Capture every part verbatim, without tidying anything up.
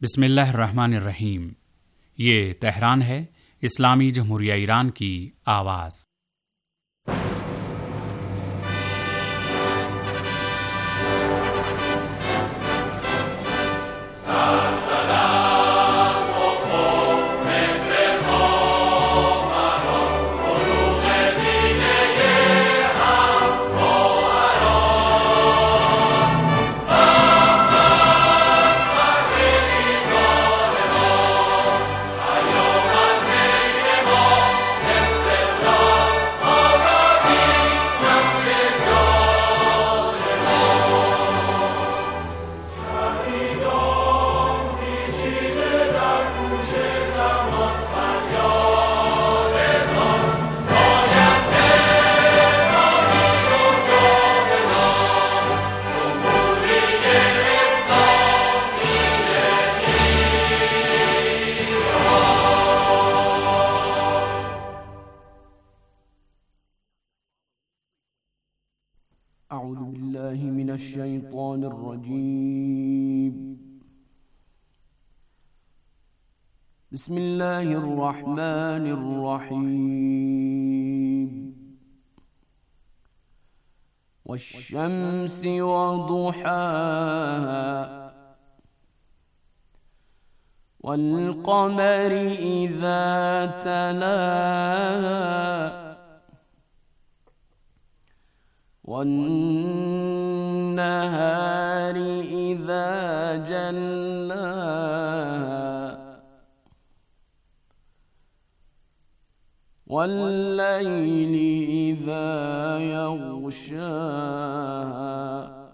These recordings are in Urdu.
بسم اللہ الرحمن الرحیم۔ یہ تہران ہے، اسلامی جمہوریہ ایران کی آواز۔ اعوذ باللہ من الشیطان الرجیم، بسم اللہ الرحمن الرحیم، والشمس وضحاها والقمر اذا تلاها والنهار إذا جلاها والليل إذا يغشاها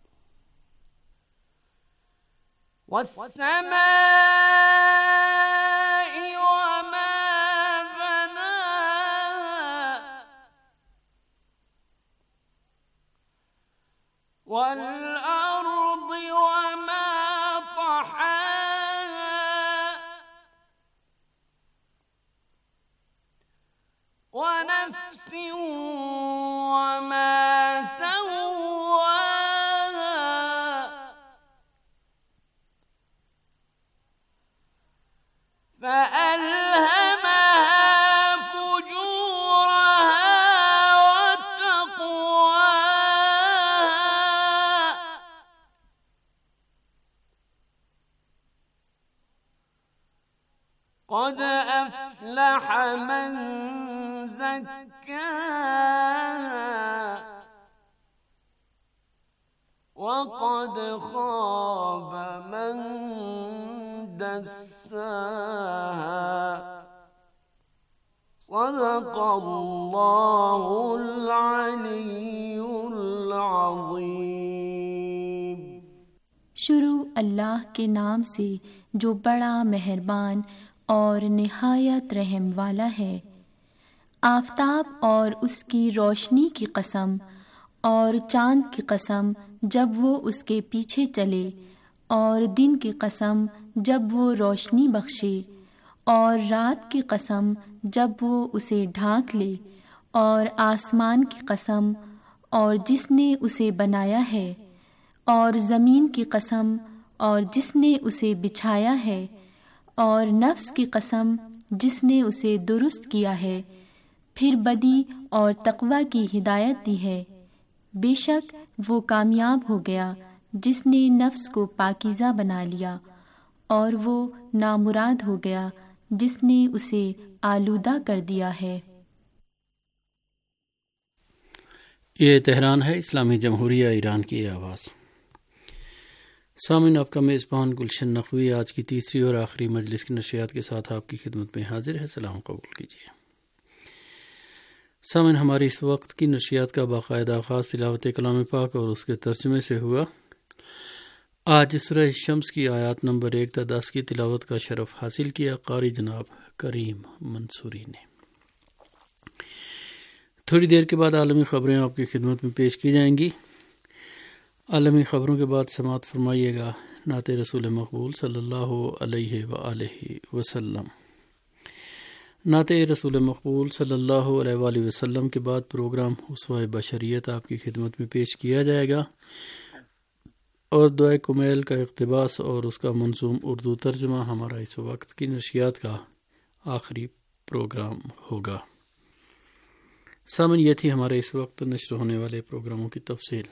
والسماء وما بناها والأرض وما طحاها ونفس وما سواها فألهمها فجورها وتقواها قد أفلح من زكاها وقد خاب من دساها صدق اللہ العلی العظیم۔ شروع اللہ کے نام سے جو بڑا مہربان اور نہایت رحم والا ہے۔ آفتاب اور اس کی روشنی کی قسم، اور چاند کی قسم جب وہ اس کے پیچھے چلے، اور دن کی قسم جب وہ روشنی بخشے، اور رات کی قسم جب وہ اسے ڈھانک لے، اور آسمان کی قسم اور جس نے اسے بنایا ہے، اور زمین کی قسم اور جس نے اسے بچھایا ہے، اور نفس کی قسم جس نے اسے درست کیا ہے، پھر بدی اور تقوی کی ہدایت دی ہے۔ بے شک وہ کامیاب ہو گیا جس نے نفس کو پاکیزہ بنا لیا، اور وہ نامراد ہو گیا جس نے اسے آلودہ کر دیا ہے۔ یہ تہران ہے، اسلامی جمہوریہ ایران کی آواز۔ سامعین، آپ کا میزبان گلشن نقوی آج کی تیسری اور آخری مجلس کی نشریات کے ساتھ آپ کی خدمت میں حاضر ہے۔ سلام قبول کیجیے۔ سامعین، ہماری اس وقت کی نشریات کا باقاعدہ آغاز تلاوت کلام پاک اور اس کے ترجمے سے ہوا۔ آج سورہ شمس کی آیات نمبر ایک تا دس کی تلاوت کا شرف حاصل کیا قاری جناب کریم منصوری نے۔ تھوڑی دیر کے بعد عالمی خبریں آپ کی خدمت میں پیش کی جائیں گی۔ عالمی خبروں کے بعد سماعت فرمائیے گا نعت رسول مقبول صلی اللہ علیہ وآلہ وسلم۔ نعت رسول مقبول صلی اللہ علیہ وآلہ وسلم کے بعد پروگرام اسوہ بشریت آپ کی خدمت میں پیش کیا جائے گا، اور دعائے کمیل کا اقتباس اور اس کا منظوم اردو ترجمہ ہمارا اس وقت کی نشریات کا آخری پروگرام ہوگا۔ سامن یہ تھی ہمارے اس وقت نشر ہونے والے پروگراموں کی تفصیل۔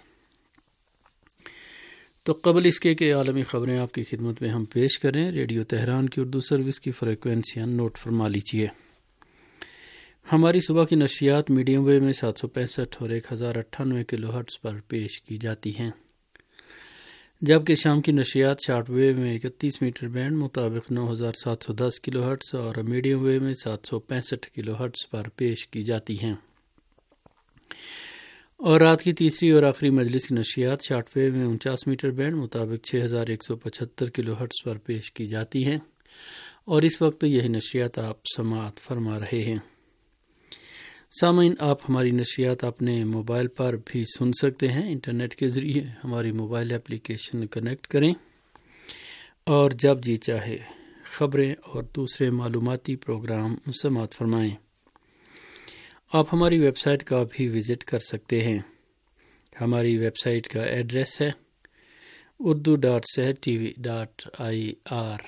تو قبل اس کے کہ عالمی خبریں آپ کی خدمت میں ہم پیش کریں، ریڈیو تہران کی اردو سروس کی فریکوینسیاں نوٹ فرما لیجیے۔ ہماری صبح کی نشریات میڈیم ویو میں سات سو پینسٹھ اور ایک ہزار اٹھانوے کلو ہرٹز پر پیش کی جاتی ہیں، جبکہ شام کی نشریات شارٹ ویو میں اکتیس میٹر بینڈ مطابق نو ہزار سات سو دس کلو ہرٹز اور میڈیم ویو میں سات سو پینسٹھ کلو ہرٹز پر پیش کی جاتی ہیں، اور رات کی تیسری اور آخری مجلس کی نشریات شارٹ ویو میں انچاس میٹر بینڈ مطابق چھ ہزار ایک سو پچہتر کلو ہرٹز پر پیش کی جاتی ہیں، اور اس وقت یہی نشریات آپ سماعت فرما رہے ہیں۔ سامعین، آپ ہماری نشریات اپنے موبائل پر بھی سن سکتے ہیں۔ انٹرنیٹ کے ذریعے ہماری موبائل اپلیکیشن کنیکٹ کریں اور جب جی چاہے خبریں اور دوسرے معلوماتی پروگرام سماعت فرمائیں۔ آپ ہماری ویب سائٹ کا بھی وزٹ کر سکتے ہیں۔ ہماری ویب سائٹ کا ایڈریس ہے اردو ڈاٹ صحت T V dot I R.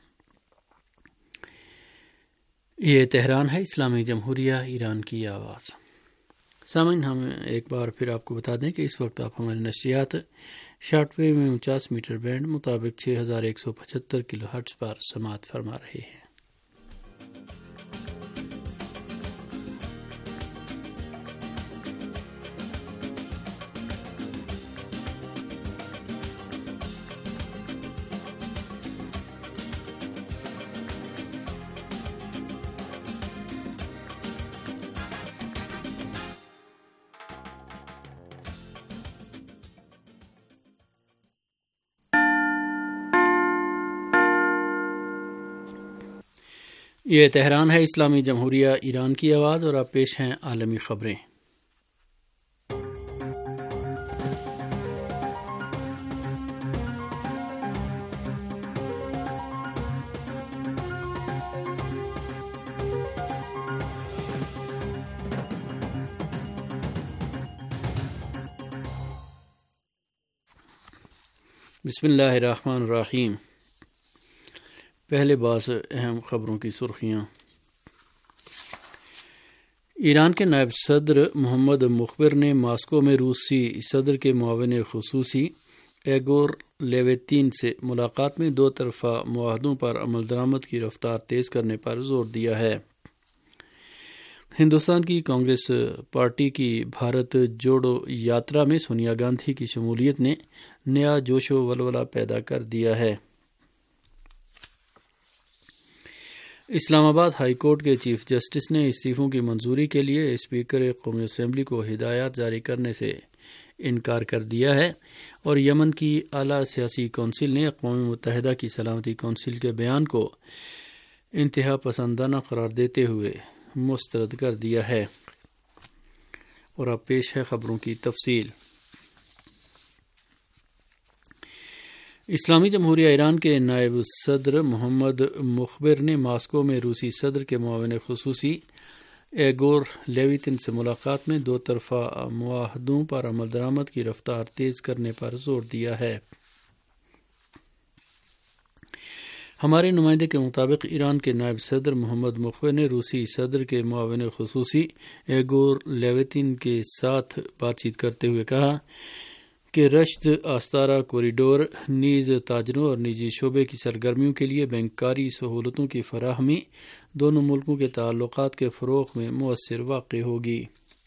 یہ تہران ہے، اسلامی جمہوریہ ایران کی آواز۔ سامعین، ہم ایک بار پھر آپ کو بتا دیں کہ اس وقت آپ ہماری نشریات شارٹ ویو میں انچاس میٹر بینڈ مطابق چھ ہزار ایک سو پچہتر کلو ہرٹز پر سماعت فرما رہے ہیں۔ یہ تہران ہے، اسلامی جمہوریہ ایران کی آواز، اور اب پیش ہیں عالمی خبریں۔ بسم اللہ الرحمن الرحیم۔ پہلے بعض اہم خبروں کی سرخیاں۔ ایران کے نائب صدر محمد مخبر نے ماسکو میں روسی صدر کے معاون خصوصی ایگور لیویتین سے ملاقات میں دو طرفہ معاہدوں پر عمل درآمد کی رفتار تیز کرنے پر زور دیا ہے۔ ہندوستان کی کانگریس پارٹی کی بھارت جوڑو یاترا میں سونیا گاندھی کی شمولیت نے نیا جوش و ولولہ پیدا کر دیا ہے۔ اسلام آباد ہائی کورٹ کے چیف جسٹس نے استعفوں کی منظوری کے لیے اسپیکر قومی اسمبلی کو ہدایات جاری کرنے سے انکار کر دیا ہے، اور یمن کی اعلیٰ سیاسی کونسل نے اقوام متحدہ کی سلامتی کونسل کے بیان کو انتہا پسندانہ قرار دیتے ہوئے مسترد کر دیا ہے۔ اور اب پیش ہے خبروں کی تفصیل۔ اسلامی جمہوریہ ایران کے نائب صدر محمد مخبر نے ماسکو میں روسی صدر کے معاون خصوصی ایگور لیویتن سے ملاقات میں دو طرفہ معاہدوں پر عمل درآمد کی رفتار تیز کرنے پر زور دیا ہے۔ ہمارے نمائندے کے مطابق ایران کے نائب صدر محمد مخبر نے روسی صدر کے معاون خصوصی ایگور لیویتن کے ساتھ بات چیت کرتے ہوئے کہا کہ رشد آستارا کوریڈور نیز تاجروں اور نجی شعبے کی سرگرمیوں کے لیے بینکاری سہولتوں کی فراہمی دونوں ملکوں کے تعلقات کے فروغ میں مؤثر واقع ہوگی۔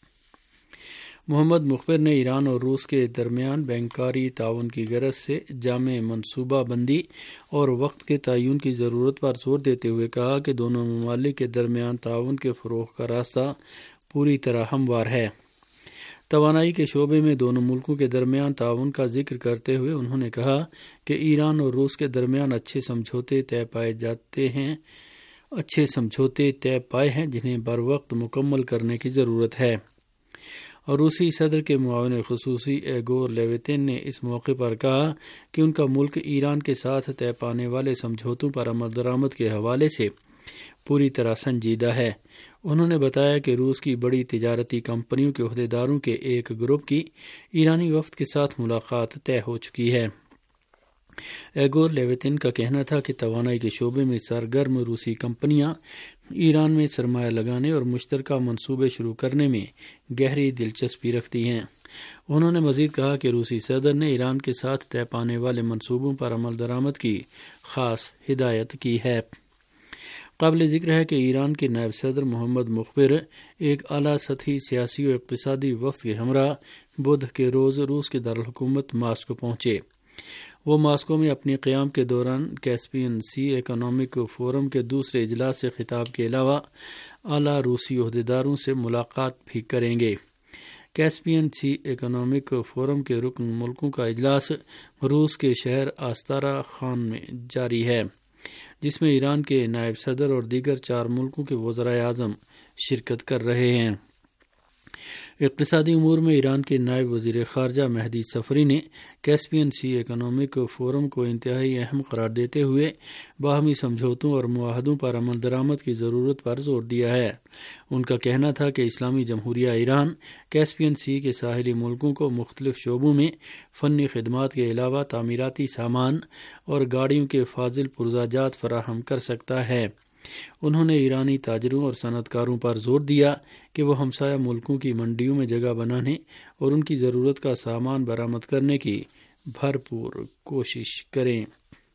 محمد مخبر نے ایران اور روس کے درمیان بینکاری تعاون کی غرض سے جامع منصوبہ بندی اور وقت کے تعین کی ضرورت پر زور دیتے ہوئے کہا کہ دونوں ممالک کے درمیان تعاون کے فروغ کا راستہ پوری طرح ہموار ہے۔ توانائی کے شعبے میں دونوں ملکوں کے درمیان تعاون کا ذکر کرتے ہوئے انہوں نے کہا کہ ایران اور روس کے درمیان اچھے سمجھوتے طے پائے جاتے ہیں اچھے سمجھوتے طے پائے ہیں جنہیں بر وقت مکمل کرنے کی ضرورت ہے۔ اور روسی صدر کے معاون خصوصی ایگور لیویتن نے اس موقع پر کہا کہ ان کا ملک ایران کے ساتھ طے پانے والے سمجھوتوں پر عمل درآمد کے حوالے سے پوری طرح سنجیدہ ہے۔ انہوں نے بتایا کہ روس کی بڑی تجارتی کمپنیوں کے عہدیداروں کے ایک گروپ کی ایرانی وفد کے ساتھ ملاقات طے ہو چکی ہے۔ ایگور لیویتن کا کہنا تھا کہ توانائی کے شعبے میں سرگرم روسی کمپنیاں ایران میں سرمایہ لگانے اور مشترکہ منصوبے شروع کرنے میں گہری دلچسپی رکھتی ہیں۔ انہوں نے مزید کہا کہ روسی صدر نے ایران کے ساتھ طے پانے والے منصوبوں پر عمل درآمد کی خاص ہدایت کی ہے۔ قابل ذکر ہے کہ ایران کے نائب صدر محمد مخبر ایک اعلیٰ سطحی سیاسی و اقتصادی وفد کے ہمراہ بدھ کے روز روس کے دارالحکومت ماسکو پہنچے۔ وہ ماسکو میں اپنے قیام کے دوران کیسپین سی اکنامک فورم کے دوسرے اجلاس سے خطاب کے علاوہ اعلیٰ روسی عہدیداروں سے ملاقات بھی کریں گے۔ کیسپین سی اکنامک فورم کے رکن ملکوں کا اجلاس روس کے شہر آستارا خان میں جاری ہے، جس میں ایران کے نائب صدر اور دیگر چار ملکوں کے وزرائے اعظم شرکت کر رہے ہیں۔ اقتصادی امور میں ایران کے نائب وزیر خارجہ مہدی صفری نے کیسپین سی اکنامک فورم کو انتہائی اہم قرار دیتے ہوئے باہمی سمجھوتوں اور معاہدوں پر عمل درآمد کی ضرورت پر زور دیا ہے۔ ان کا کہنا تھا کہ اسلامی جمہوریہ ایران کیسپین سی کے ساحلی ملکوں کو مختلف شعبوں میں فنی خدمات کے علاوہ تعمیراتی سامان اور گاڑیوں کے فاضل پرزہ جات فراہم کر سکتا ہے۔ انہوں نے ایرانی تاجروں اور صنعت کاروں پر زور دیا کہ وہ ہمسایہ ملکوں کی منڈیوں میں جگہ بنانے اور ان کی ضرورت کا سامان برآمد کرنے کی بھرپور کوشش کریں۔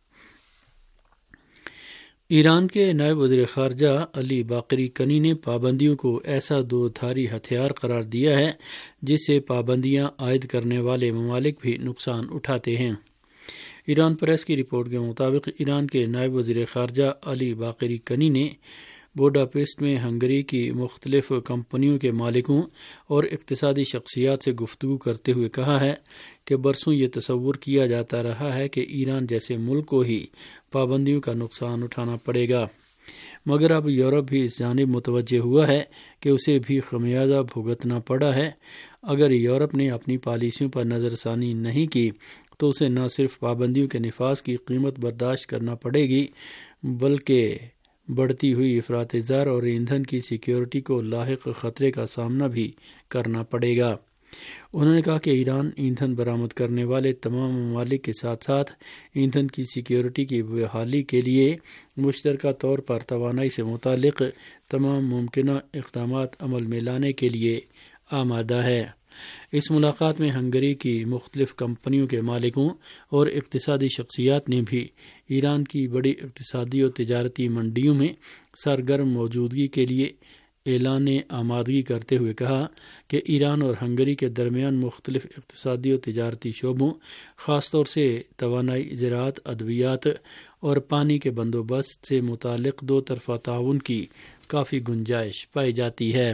ایران کے نائب وزیر خارجہ علی باقری کنی نے پابندیوں کو ایسا دو دھاری ہتھیار قرار دیا ہے جس سے پابندیاں عائد کرنے والے ممالک بھی نقصان اٹھاتے ہیں۔ ایران پریس کی رپورٹ کے مطابق ایران کے نائب وزیر خارجہ علی باقری کنی نے بوڈاپیسٹ میں ہنگری کی مختلف کمپنیوں کے مالکوں اور اقتصادی شخصیات سے گفتگو کرتے ہوئے کہا ہے کہ برسوں یہ تصور کیا جاتا رہا ہے کہ ایران جیسے ملک کو ہی پابندیوں کا نقصان اٹھانا پڑے گا، مگر اب یورپ بھی اس جانب متوجہ ہوا ہے کہ اسے بھی خمیازہ بھگتنا پڑا ہے۔ اگر یورپ نے اپنی پالیسیوں پر نظر ثانی نہیں کی تو اسے نہ صرف پابندیوں کے نفاذ کی قیمت برداشت کرنا پڑے گی بلکہ بڑھتی ہوئی افراط زر اور ایندھن کی سیکیورٹی کو لاحق خطرے کا سامنا بھی کرنا پڑے گا۔ انہوں نے کہا کہ ایران ایندھن برآمد کرنے والے تمام ممالک کے ساتھ ساتھ ایندھن کی سیکیورٹی کی بحالی کے لیے مشترکہ طور پر توانائی سے متعلق تمام ممکنہ اقدامات عمل میں لانے کے لیے آمادہ ہے۔ اس ملاقات میں ہنگری کی مختلف کمپنیوں کے مالکوں اور اقتصادی شخصیات نے بھی ایران کی بڑی اقتصادی اور تجارتی منڈیوں میں سرگرم موجودگی کے لیے اعلان آمادگی کرتے ہوئے کہا کہ ایران اور ہنگری کے درمیان مختلف اقتصادی اور تجارتی شعبوں، خاص طور سے توانائی، زراعت، ادویات اور پانی کے بندوبست سے متعلق دو طرفہ تعاون کی کافی گنجائش پائی جاتی ہے۔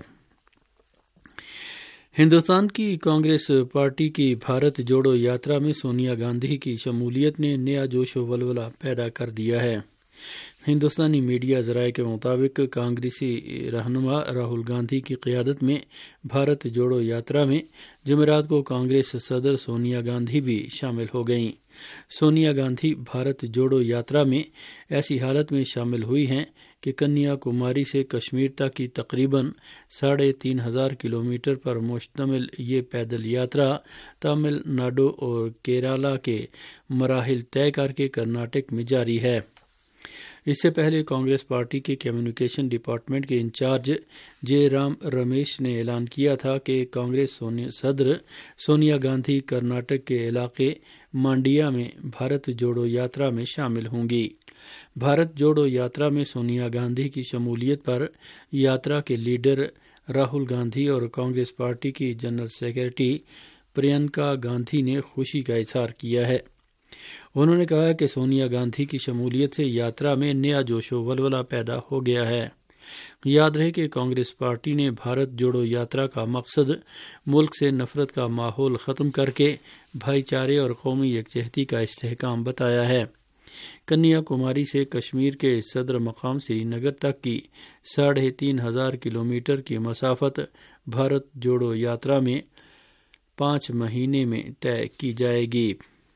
ہندوستان کی کانگریس پارٹی کی بھارت جوڑو یاترا میں سونیا گاندھی کی شمولیت نے نیا جوش و ولولہ پیدا کر دیا ہے۔ ہندوستانی میڈیا ذرائع کے مطابق کانگریسی رہنما راہل گاندھی کی قیادت میں بھارت جوڑو یاترا میں جمعرات کو کانگریس صدر سونیا گاندھی بھی شامل ہو گئیں۔ سونیا گاندھی بھارت جوڑو یاترا میں ایسی حالت میں شامل ہوئی ہیں کہ کنیا کماری سے کشمیر تک کی تقریباً ساڑھے تین ہزار کلومیٹر پر مشتمل یہ پیدل یاترا تامل ناڈو اور کیرالا کے مراحل طے کر کے کرناٹک میں جاری ہے۔ اس سے پہلے کانگریس پارٹی کے کمیونیکیشن ڈپارٹمنٹ کے انچارج جے رام رمیش نے اعلان کیا تھا کہ کانگریس صدر سونیا گاندھی کرناٹک کے علاقے مانڈیا میں بھارت جوڑو یاترا میں شامل ہوں گی۔ بھارت جوڑو یاترا میں سونیا گاندھی کی شمولیت پر یاترا کے لیڈر راہل گاندھی اور کانگریس پارٹی کی جنرل سیکرٹری پرینکا گاندھی نے خوشی کا اظہار کیا ہے۔ انہوں نے کہا کہ سونیا گاندھی کی شمولیت سے یاترا میں نیا جوش و ولولہ پیدا ہو گیا ہے۔ یاد رہے کہ کانگریس پارٹی نے بھارت جوڑو یاترا کا مقصد ملک سے نفرت کا ماحول ختم کر کے بھائی چارے اور قومی یکجہتی کا استحکام بتایا ہے۔ کنیا کماری سے کشمیر کے صدر مقام سری نگر تک کی ساڑھے تین ہزار کلومیٹر کی مسافت بھارت جوڑو یاترا میں پانچ مہینے میں طے کی جائے گی۔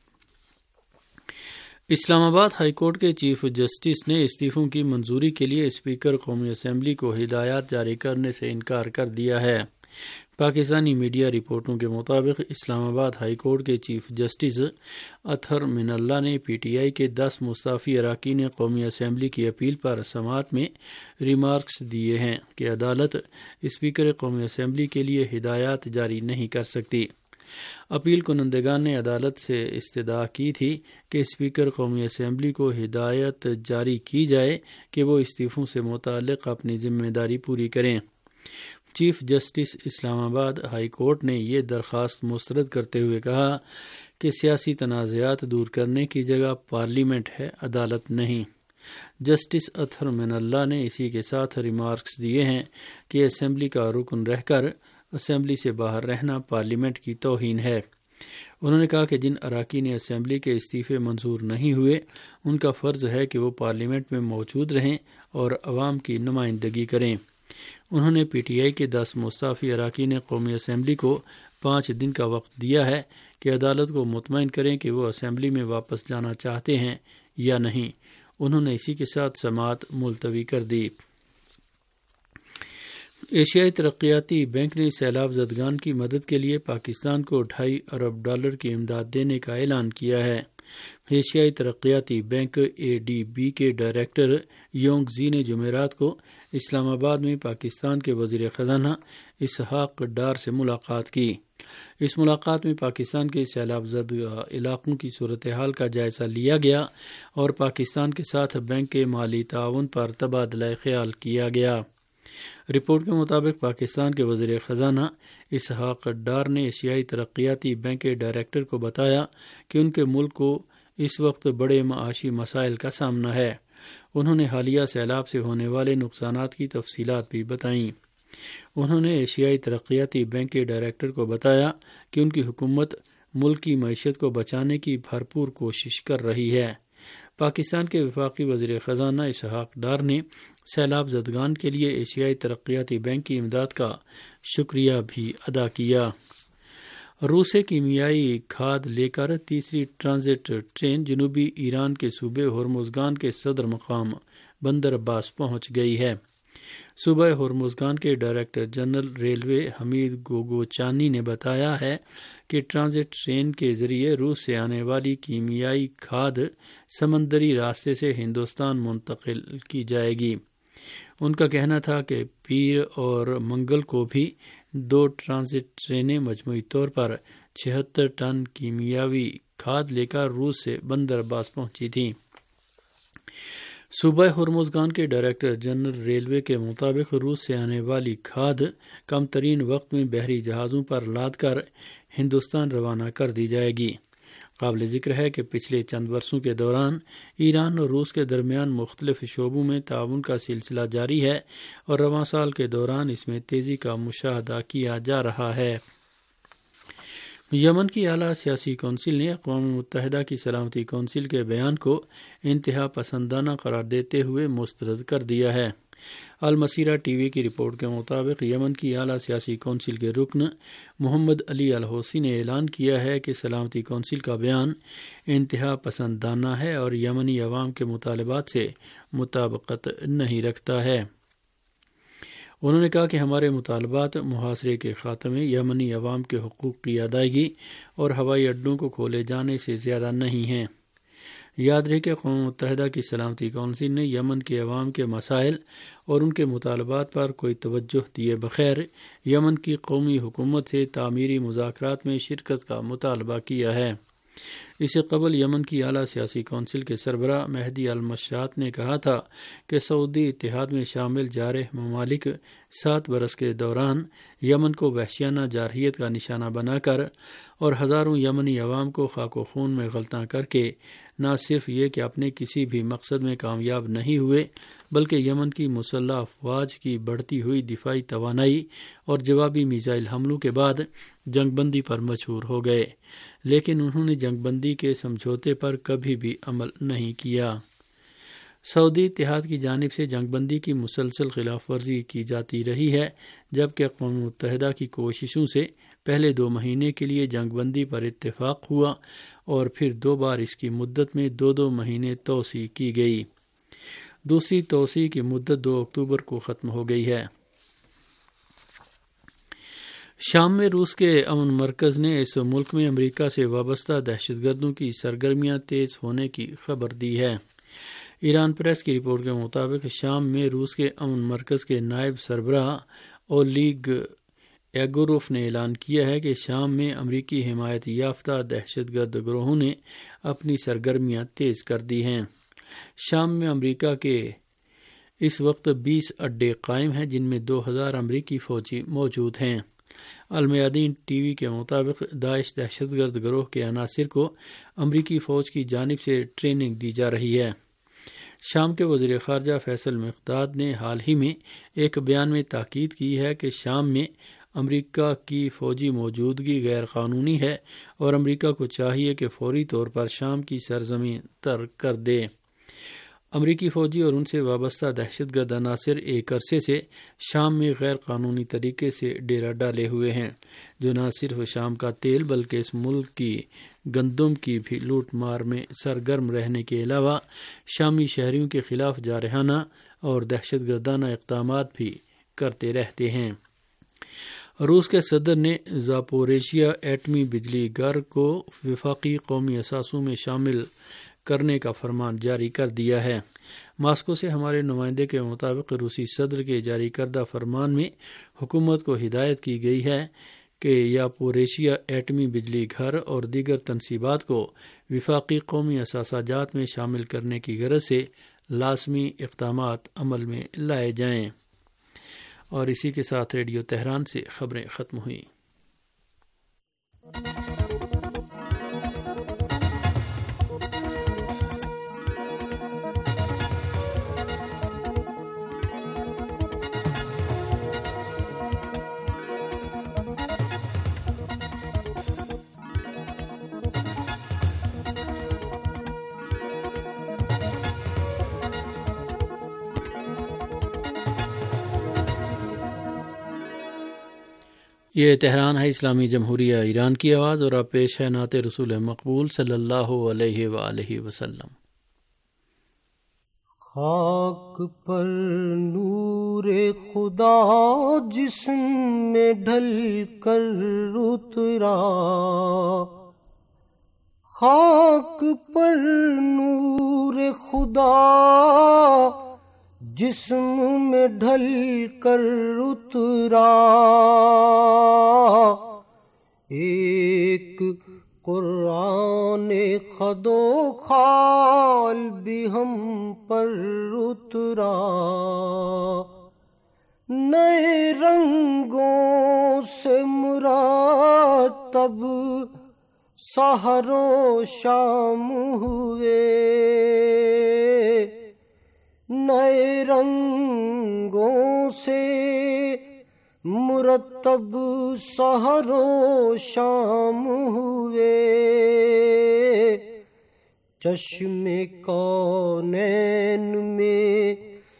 اسلام آباد ہائی کورٹ کے چیف جسٹس نے استعفوں کی منظوری کے لیے اسپیکر قومی اسمبلی کو ہدایات جاری کرنے سے انکار کر دیا ہے۔ پاکستانی میڈیا رپورٹوں کے مطابق اسلام آباد ہائی کورٹ کے chief justice Athar Minallah نے پی ٹی آئی کے دس مستعفی اراکین قومی اسمبلی کی اپیل پر سماعت میں ریمارکس دیے ہیں کہ عدالت اسپیکر قومی اسمبلی کے لیے ہدایات جاری نہیں کر سکتی۔ اپیل کنندگان نے عدالت سے استدعا کی تھی کہ اسپیکر قومی اسمبلی کو ہدایت جاری کی جائے کہ وہ استعفوں سے متعلق اپنی ذمہ داری پوری کریں۔ چیف جسٹس اسلام آباد ہائی کورٹ نے یہ درخواست مسترد کرتے ہوئے کہا کہ سیاسی تنازعات دور کرنے کی جگہ پارلیمنٹ ہے، عدالت نہیں۔ جسٹس اطہر من اللہ نے اسی کے ساتھ ریمارکس دیے ہیں کہ اسمبلی کا رکن رہ کر اسمبلی سے باہر رہنا پارلیمنٹ کی توہین ہے۔ انہوں نے کہا کہ جن اراکین اسمبلی کے استعفے منظور نہیں ہوئے ان کا فرض ہے کہ وہ پارلیمنٹ میں موجود رہیں اور عوام کی نمائندگی کریں۔ انہوں نے پی ٹی آئی کے دس مستعفی اراکین قومی اسمبلی کو پانچ دن کا وقت دیا ہے کہ عدالت کو مطمئن کریں کہ وہ اسمبلی میں واپس جانا چاہتے ہیں یا نہیں۔ انہوں نے اسی کے ساتھ سماعت ملتوی کر دی۔ ایشیائی ترقیاتی بینک نے سیلاب زدگان کی مدد کے لیے پاکستان کو ڈھائی ارب ڈالر کی امداد دینے کا اعلان کیا ہے۔ ایشیائی ترقیاتی بینک اے ڈی بی کے ڈائریکٹر یونگ زی نے جمعرات کو اسلام آباد میں پاکستان کے وزیر خزانہ اسحاق ڈار سے ملاقات کی۔ اس ملاقات میں پاکستان کے سیلاب زدہ علاقوں کی صورتحال کا جائزہ لیا گیا اور پاکستان کے ساتھ بینک کے مالی تعاون پر تبادلہ خیال کیا گیا۔ رپورٹ کے مطابق پاکستان کے وزیر خزانہ اسحاق ڈار نے ایشیائی ترقیاتی بینک کے ڈائریکٹر کو بتایا کہ ان کے ملک کو اس وقت بڑے معاشی مسائل کا سامنا ہے۔ انہوں نے حالیہ سیلاب سے ہونے والے نقصانات کی تفصیلات بھی بتائیں۔ انہوں نے ایشیائی ترقیاتی بینک کے ڈائریکٹر کو بتایا کہ ان کی حکومت ملک کی معیشت کو بچانے کی بھرپور کوشش کر رہی ہے۔ پاکستان کے وفاقی وزیر خزانہ اسحاق ڈار نے سیلاب زدگان کے لیے ایشیائی ترقیاتی بینک کی امداد کا شکریہ بھی ادا کیا۔ روس سے کیمیائی کھاد لے کر تیسری ٹرانزٹ ٹرین جنوبی ایران کے صوبے ہرمزگان کے صدر مقام بندر عباس پہنچ گئی ہے۔ صوبہ ہرمزگان کے ڈائریکٹر جنرل ریلوے حمید گوگوچانی نے بتایا ہے کہ ٹرانزٹ ٹرین کے ذریعے روس سے آنے والی کیمیائی کھاد سمندری راستے سے ہندوستان منتقل کی جائے گی۔ ان کا کہنا تھا کہ پیر اور منگل کو بھی دو ٹرانزٹ ٹرینیں مجموعی طور پر چھہتر ٹن کیمیاوی کھاد لے کر روس سے بندر عباس پہنچی تھیں۔ صوبہ ہرمزگان کے ڈائریکٹر جنرل ریلوے کے مطابق روس سے آنے والی کھاد کم ترین وقت میں بحری جہازوں پر لاد کر ہندوستان روانہ کر دی جائے گی۔ قابل ذکر ہے کہ پچھلے چند برسوں کے دوران ایران اور روس کے درمیان مختلف شعبوں میں تعاون کا سلسلہ جاری ہے اور رواں سال کے دوران اس میں تیزی کا مشاہدہ کیا جا رہا ہے۔ یمن کی اعلیٰ سیاسی کونسل نے اقوام متحدہ کی سلامتی کونسل کے بیان کو انتہا پسندانہ قرار دیتے ہوئے مسترد کر دیا ہے۔ المسیرہ ٹی وی کی رپورٹ کے مطابق یمن کی اعلیٰ سیاسی کونسل کے رکن محمد علی الحوثی نے اعلان کیا ہے کہ سلامتی کونسل کا بیان انتہا پسندانہ ہے اور یمنی عوام کے مطالبات سے مطابقت نہیں رکھتا ہے۔ انہوں نے کہا کہ ہمارے مطالبات محاصرے کے خاتمے، یمنی عوام کے حقوق کی ادائیگی اور ہوائی اڈوں کو کھولے جانے سے زیادہ نہیں ہیں۔ یاد رہے کہ اقوام متحدہ کی سلامتی کونسل نے یمن کے عوام کے مسائل اور ان کے مطالبات پر کوئی توجہ دیے بغیر یمن کی قومی حکومت سے تعمیری مذاکرات میں شرکت کا مطالبہ کیا ہے۔ اس سے قبل یمن کی اعلیٰ سیاسی کونسل کے سربراہ مہدی المشات نے کہا تھا کہ سعودی اتحاد میں شامل جارح ممالک سات برس کے دوران یمن کو وحشیانہ جارحیت کا نشانہ بنا کر اور ہزاروں یمنی عوام کو خاک و خون میں غلطاں کر کے نہ صرف یہ کہ اپنے کسی بھی مقصد میں کامیاب نہیں ہوئے بلکہ یمن کی مسلح افواج کی بڑھتی ہوئی دفاعی توانائی اور جوابی میزائل حملوں کے بعد جنگ بندی پر مجبور ہو گئے، لیکن انہوں نے جنگ بندی کے سمجھوتے پر کبھی بھی عمل نہیں کیا۔ سعودی اتحاد کی جانب سے جنگ بندی کی مسلسل خلاف ورزی کی جاتی رہی ہے، جبکہ اقوام متحدہ کی کوششوں سے پہلے دو مہینے کے لیے جنگ بندی پر اتفاق ہوا اور پھر دو بار اس کی مدت میں دو دو مہینے توسیع کی گئی۔ دوسری توسیع کی مدت دو اکتوبر کو ختم ہو گئی ہے۔ شام میں روس کے امن مرکز نے اس ملک میں امریکہ سے وابستہ دہشت گردوں کی سرگرمیاں تیز ہونے کی خبر دی ہے۔ ایران پریس کی رپورٹ کے مطابق شام میں روس کے امن مرکز کے نائب سربراہ اولیگ ایگوروف نے اعلان کیا ہے کہ شام میں امریکی حمایت یافتہ دہشت گرد گروہوں نے اپنی سرگرمیاں تیز کر دی ہیں۔ شام میں امریکہ کے اس وقت بیس اڈے قائم ہیں جن میں دو ہزار امریکی فوجی موجود ہیں۔ المیادین ٹی وی کے مطابق داعش دہشت گرد گروہ کے عناصر کو امریکی فوج کی جانب سے ٹریننگ دی جا رہی ہے۔ شام کے وزیر خارجہ فیصل مقداد نے حال ہی میں ایک بیان میں تاکید کی ہے کہ شام میں امریکہ کی فوجی موجودگی غیر قانونی ہے اور امریکہ کو چاہیے کہ فوری طور پر شام کی سرزمین ترک کر دے۔ امریکی فوجی اور ان سے وابستہ دہشت گرد عناصر ایک عرصے سے شام میں غیر قانونی طریقے سے ڈیرا ڈالے ہوئے ہیں، جو نہ صرف شام کا تیل بلکہ اس ملک کی گندم کی بھی لوٹ مار میں سرگرم رہنے کے علاوہ شامی شہریوں کے خلاف جارحانہ اور دہشت گردانہ اقدامات بھی کرتے رہتے ہیں۔ روس کے صدر نے زاپوریژیا ایٹمی بجلی گھر کو وفاقی قومی اثاثوں میں شامل کرنے کا فرمان جاری کر دیا ہے۔ ماسکو سے ہمارے نمائندے کے مطابق روسی صدر کے جاری کردہ فرمان میں حکومت کو ہدایت کی گئی ہے کہ زاپوریژیا ایٹمی بجلی گھر اور دیگر تنصیبات کو وفاقی قومی اثاثہ جات میں شامل کرنے کی غرض سے لازمی اقدامات عمل میں لائے جائیں۔ اور اسی کے ساتھ ریڈیو تہران سے خبریں ختم ہوئیں۔ یہ تہران ہے، اسلامی جمہوریہ ایران کی آواز، اور اب پیش ہے نعت رسول مقبول صلی اللہ علیہ وآلہ وسلم۔ خاک پر نور خدا جسم میں ڈھل کر اترا، خاک پر نور خدا جسم میں ڈھل کر اترا، ایک قرآن خد و خال بھی ہم پر اترا، نئے رنگوں سے مرتب سحر و شام ہوئے، نئے رنگوں سے مرتب سحر و شام ہوئے، چشم کونین میں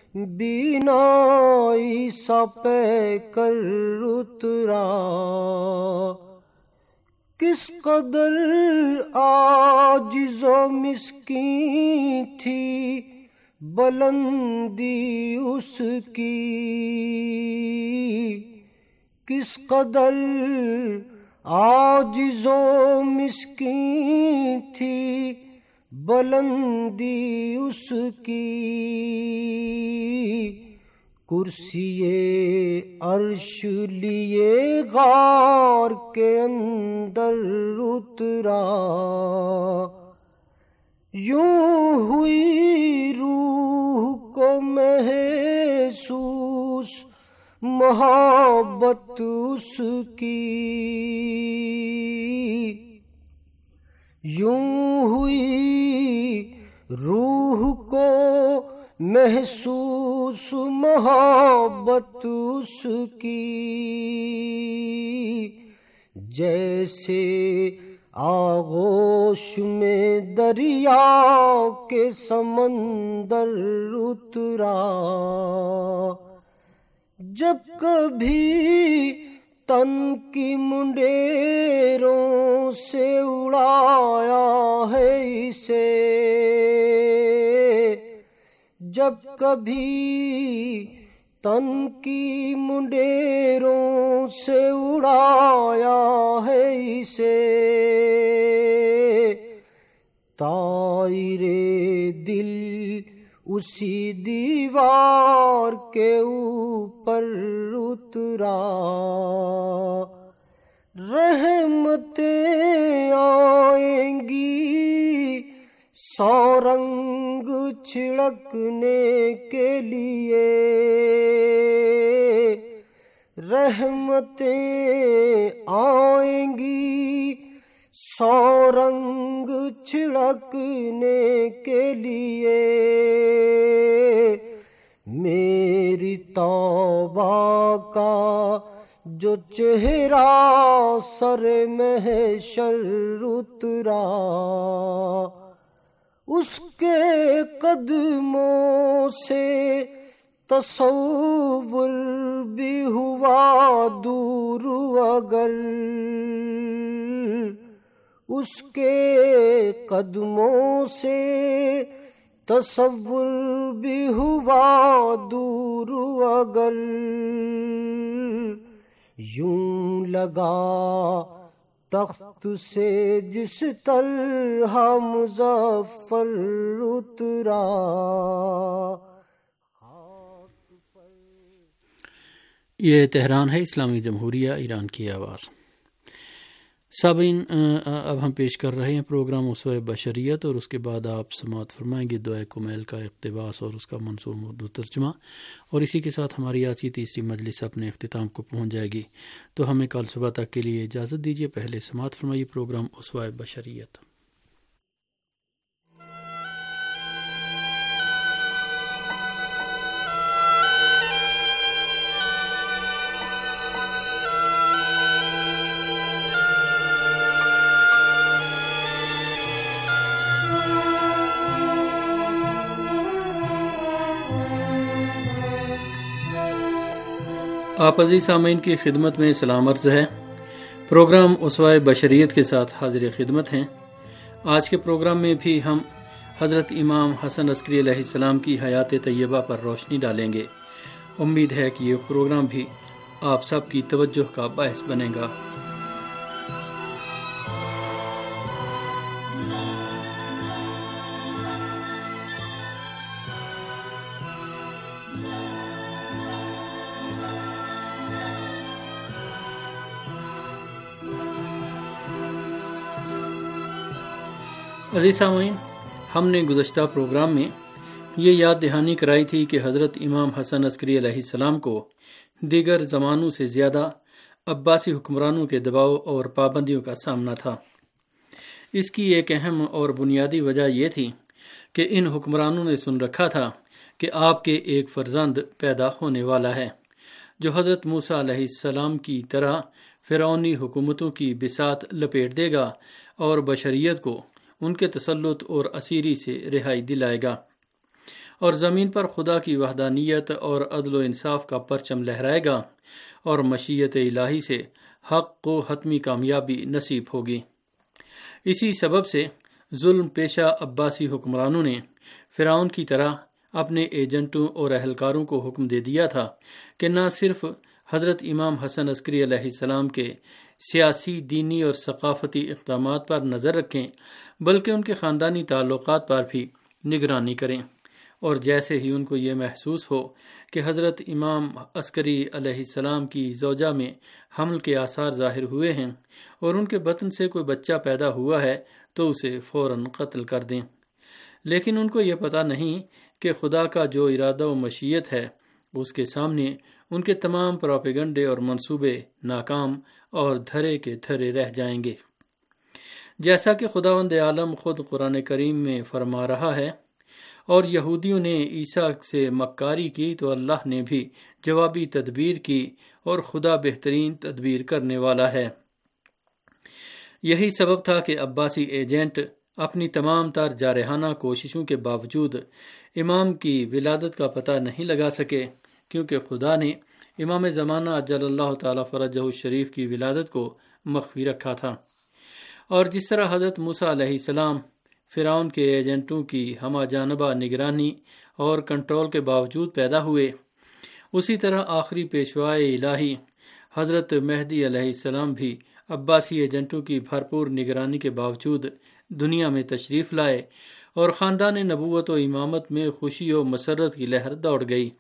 بینائی سا پے کر اترا، کس قدر عاجز و مسکین تھی بلندی اس کی، کس قدر عاجز و مسکین تھی بلندی اس کی، کرسی عرش لیے غار کے اندر اترا، یوں ہوئی روح کو محسوس محبت اس کی، یوں ہوئی روح کو محسوس محبت اس کی، جیسے آغوش میں دریا کے سمندر اترا، جب کبھی تن کی منڈیروں سے اڑایا ہے اسے، جب کبھی تن کی منڈیروں سے اڑایا ہے اسے، طائر دل اسی دیوار کے اوپر اترا، رحمتیں آئیں گی سو رنگ چھڑکنے کے لیے، رحمتیں آئیں گی سو رنگ چھڑکنے کے لیے، میری توبہ کا جو چہرہ سر محشر اترا، اس کے قدموں سے تصور بھی ہوا دور، اگر اس کے قدموں سے تصور بھی ہوا دور، اگر یوں لگا تخت سے جس طرح مظفر اترا۔ یہ تہران ہے، اسلامی جمہوریہ ایران کی آواز۔ سامعین، اب ہم پیش کر رہے ہیں پروگرام اسوہ بشریت، اور اس کے بعد آپ سماعت فرمائیں گے دعائے کمیل کا اقتباس اور اس کا منصور اردو ترجمہ، اور اسی کے ساتھ ہماری آج کی تیسری مجلس اپنے اختتام کو پہنچ جائے گی۔ تو ہمیں کل صبح تک کے لیے اجازت دیجیے، پہلے سماعت فرمائیے پروگرام اسوہ بشریت۔ آپ عزیز سامعین کی خدمت میں سلام عرض ہے۔ پروگرام اسوہ بشریت کے ساتھ حاضر خدمت ہیں۔ آج کے پروگرام میں بھی ہم حضرت امام حسن عسکری علیہ السلام کی حیات طیبہ پر روشنی ڈالیں گے۔ امید ہے کہ یہ پروگرام بھی آپ سب کی توجہ کا باعث بنے گا۔ عزیز سامعین، ہم نے گزشتہ پروگرام میں یہ یاد دہانی کرائی تھی کہ حضرت امام حسن عسکری علیہ السلام کو دیگر زمانوں سے زیادہ عباسی حکمرانوں کے دباؤ اور پابندیوں کا سامنا تھا۔ اس کی ایک اہم اور بنیادی وجہ یہ تھی کہ ان حکمرانوں نے سن رکھا تھا کہ آپ کے ایک فرزند پیدا ہونے والا ہے جو حضرت موسیٰ علیہ السلام کی طرح فرعونی حکومتوں کی بساط لپیٹ دے گا اور بشریت کو ان کے تسلط اور اسیری سے رہائی دلائے گا، اور زمین پر خدا کی وحدانیت اور عدل و انصاف کا پرچم لہرائے گا، اور مشیت الہی سے حق کو حتمی کامیابی نصیب ہوگی۔ اسی سبب سے ظلم پیشہ عباسی حکمرانوں نے فرعون کی طرح اپنے ایجنٹوں اور اہلکاروں کو حکم دے دیا تھا کہ نہ صرف حضرت امام حسن عسکری علیہ السلام کے سیاسی، دینی اور ثقافتی اقدامات پر نظر رکھیں، بلکہ ان کے خاندانی تعلقات پر بھی نگرانی کریں، اور جیسے ہی ان کو یہ محسوس ہو کہ حضرت امام عسکری علیہ السلام کی زوجہ میں حمل کے آثار ظاہر ہوئے ہیں اور ان کے بطن سے کوئی بچہ پیدا ہوا ہے تو اسے فوراً قتل کر دیں۔ لیکن ان کو یہ پتہ نہیں کہ خدا کا جو ارادہ و مشیت ہے اس کے سامنے ان کے تمام پروپیگنڈے اور منصوبے ناکام اور دھرے کے دھرے رہ جائیں گے۔ جیسا کہ خداوند عالم خود قرآن کریم میں فرما رہا ہے، اور یہودیوں نے عیسیٰ سے مکاری کی تو اللہ نے بھی جوابی تدبیر کی، اور خدا بہترین تدبیر کرنے والا ہے۔ یہی سبب تھا کہ عباسی ایجنٹ اپنی تمام تر جارحانہ کوششوں کے باوجود امام کی ولادت کا پتہ نہیں لگا سکے، کیونکہ خدا نے امام زمانہ اجل اللہ تعالی فرجہ الشریف کی ولادت کو مخفی رکھا تھا۔ اور جس طرح حضرت موسیٰ علیہ السلام فرعون کے ایجنٹوں کی ہمہ جانبہ نگرانی اور کنٹرول کے باوجود پیدا ہوئے، اسی طرح آخری پیشوائے الہی حضرت مہدی علیہ السلام بھی عباسی ایجنٹوں کی بھرپور نگرانی کے باوجود دنیا میں تشریف لائے اور خاندان نبوت و امامت میں خوشی و مسرت کی لہر دوڑ گئی۔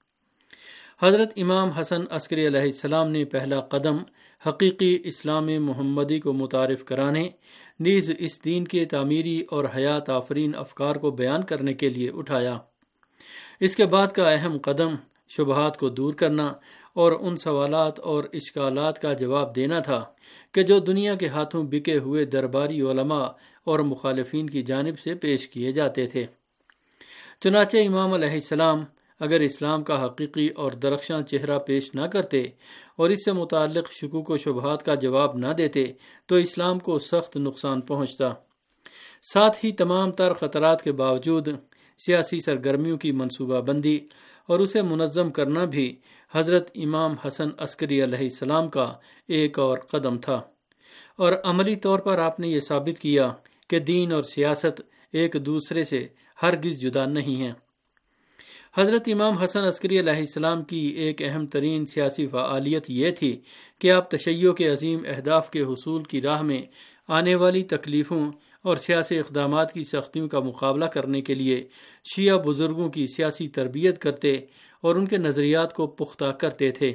حضرت امام حسن عسکری علیہ السلام نے پہلا قدم حقیقی اسلام محمدی کو متعارف کرانے، نیز اس دین کے تعمیری اور حیات آفرین افکار کو بیان کرنے کے لیے اٹھایا۔ اس کے بعد کا اہم قدم شبہات کو دور کرنا اور ان سوالات اور اشکالات کا جواب دینا تھا کہ جو دنیا کے ہاتھوں بکے ہوئے درباری علماء اور مخالفین کی جانب سے پیش کیے جاتے تھے۔ چنانچہ امام علیہ السلام اگر اسلام کا حقیقی اور درخشاں چہرہ پیش نہ کرتے اور اس سے متعلق شکوک و شبہات کا جواب نہ دیتے تو اسلام کو سخت نقصان پہنچتا۔ ساتھ ہی تمام تر خطرات کے باوجود سیاسی سرگرمیوں کی منصوبہ بندی اور اسے منظم کرنا بھی حضرت امام حسن عسکری علیہ السلام کا ایک اور قدم تھا، اور عملی طور پر آپ نے یہ ثابت کیا کہ دین اور سیاست ایک دوسرے سے ہرگز جدا نہیں ہیں۔ حضرت امام حسن عسکری علیہ السلام کی ایک اہم ترین سیاسی فعالیت یہ تھی کہ آپ تشیع کے عظیم اہداف کے حصول کی راہ میں آنے والی تکلیفوں اور سیاسی اقدامات کی سختیوں کا مقابلہ کرنے کے لیے شیعہ بزرگوں کی سیاسی تربیت کرتے اور ان کے نظریات کو پختہ کرتے تھے۔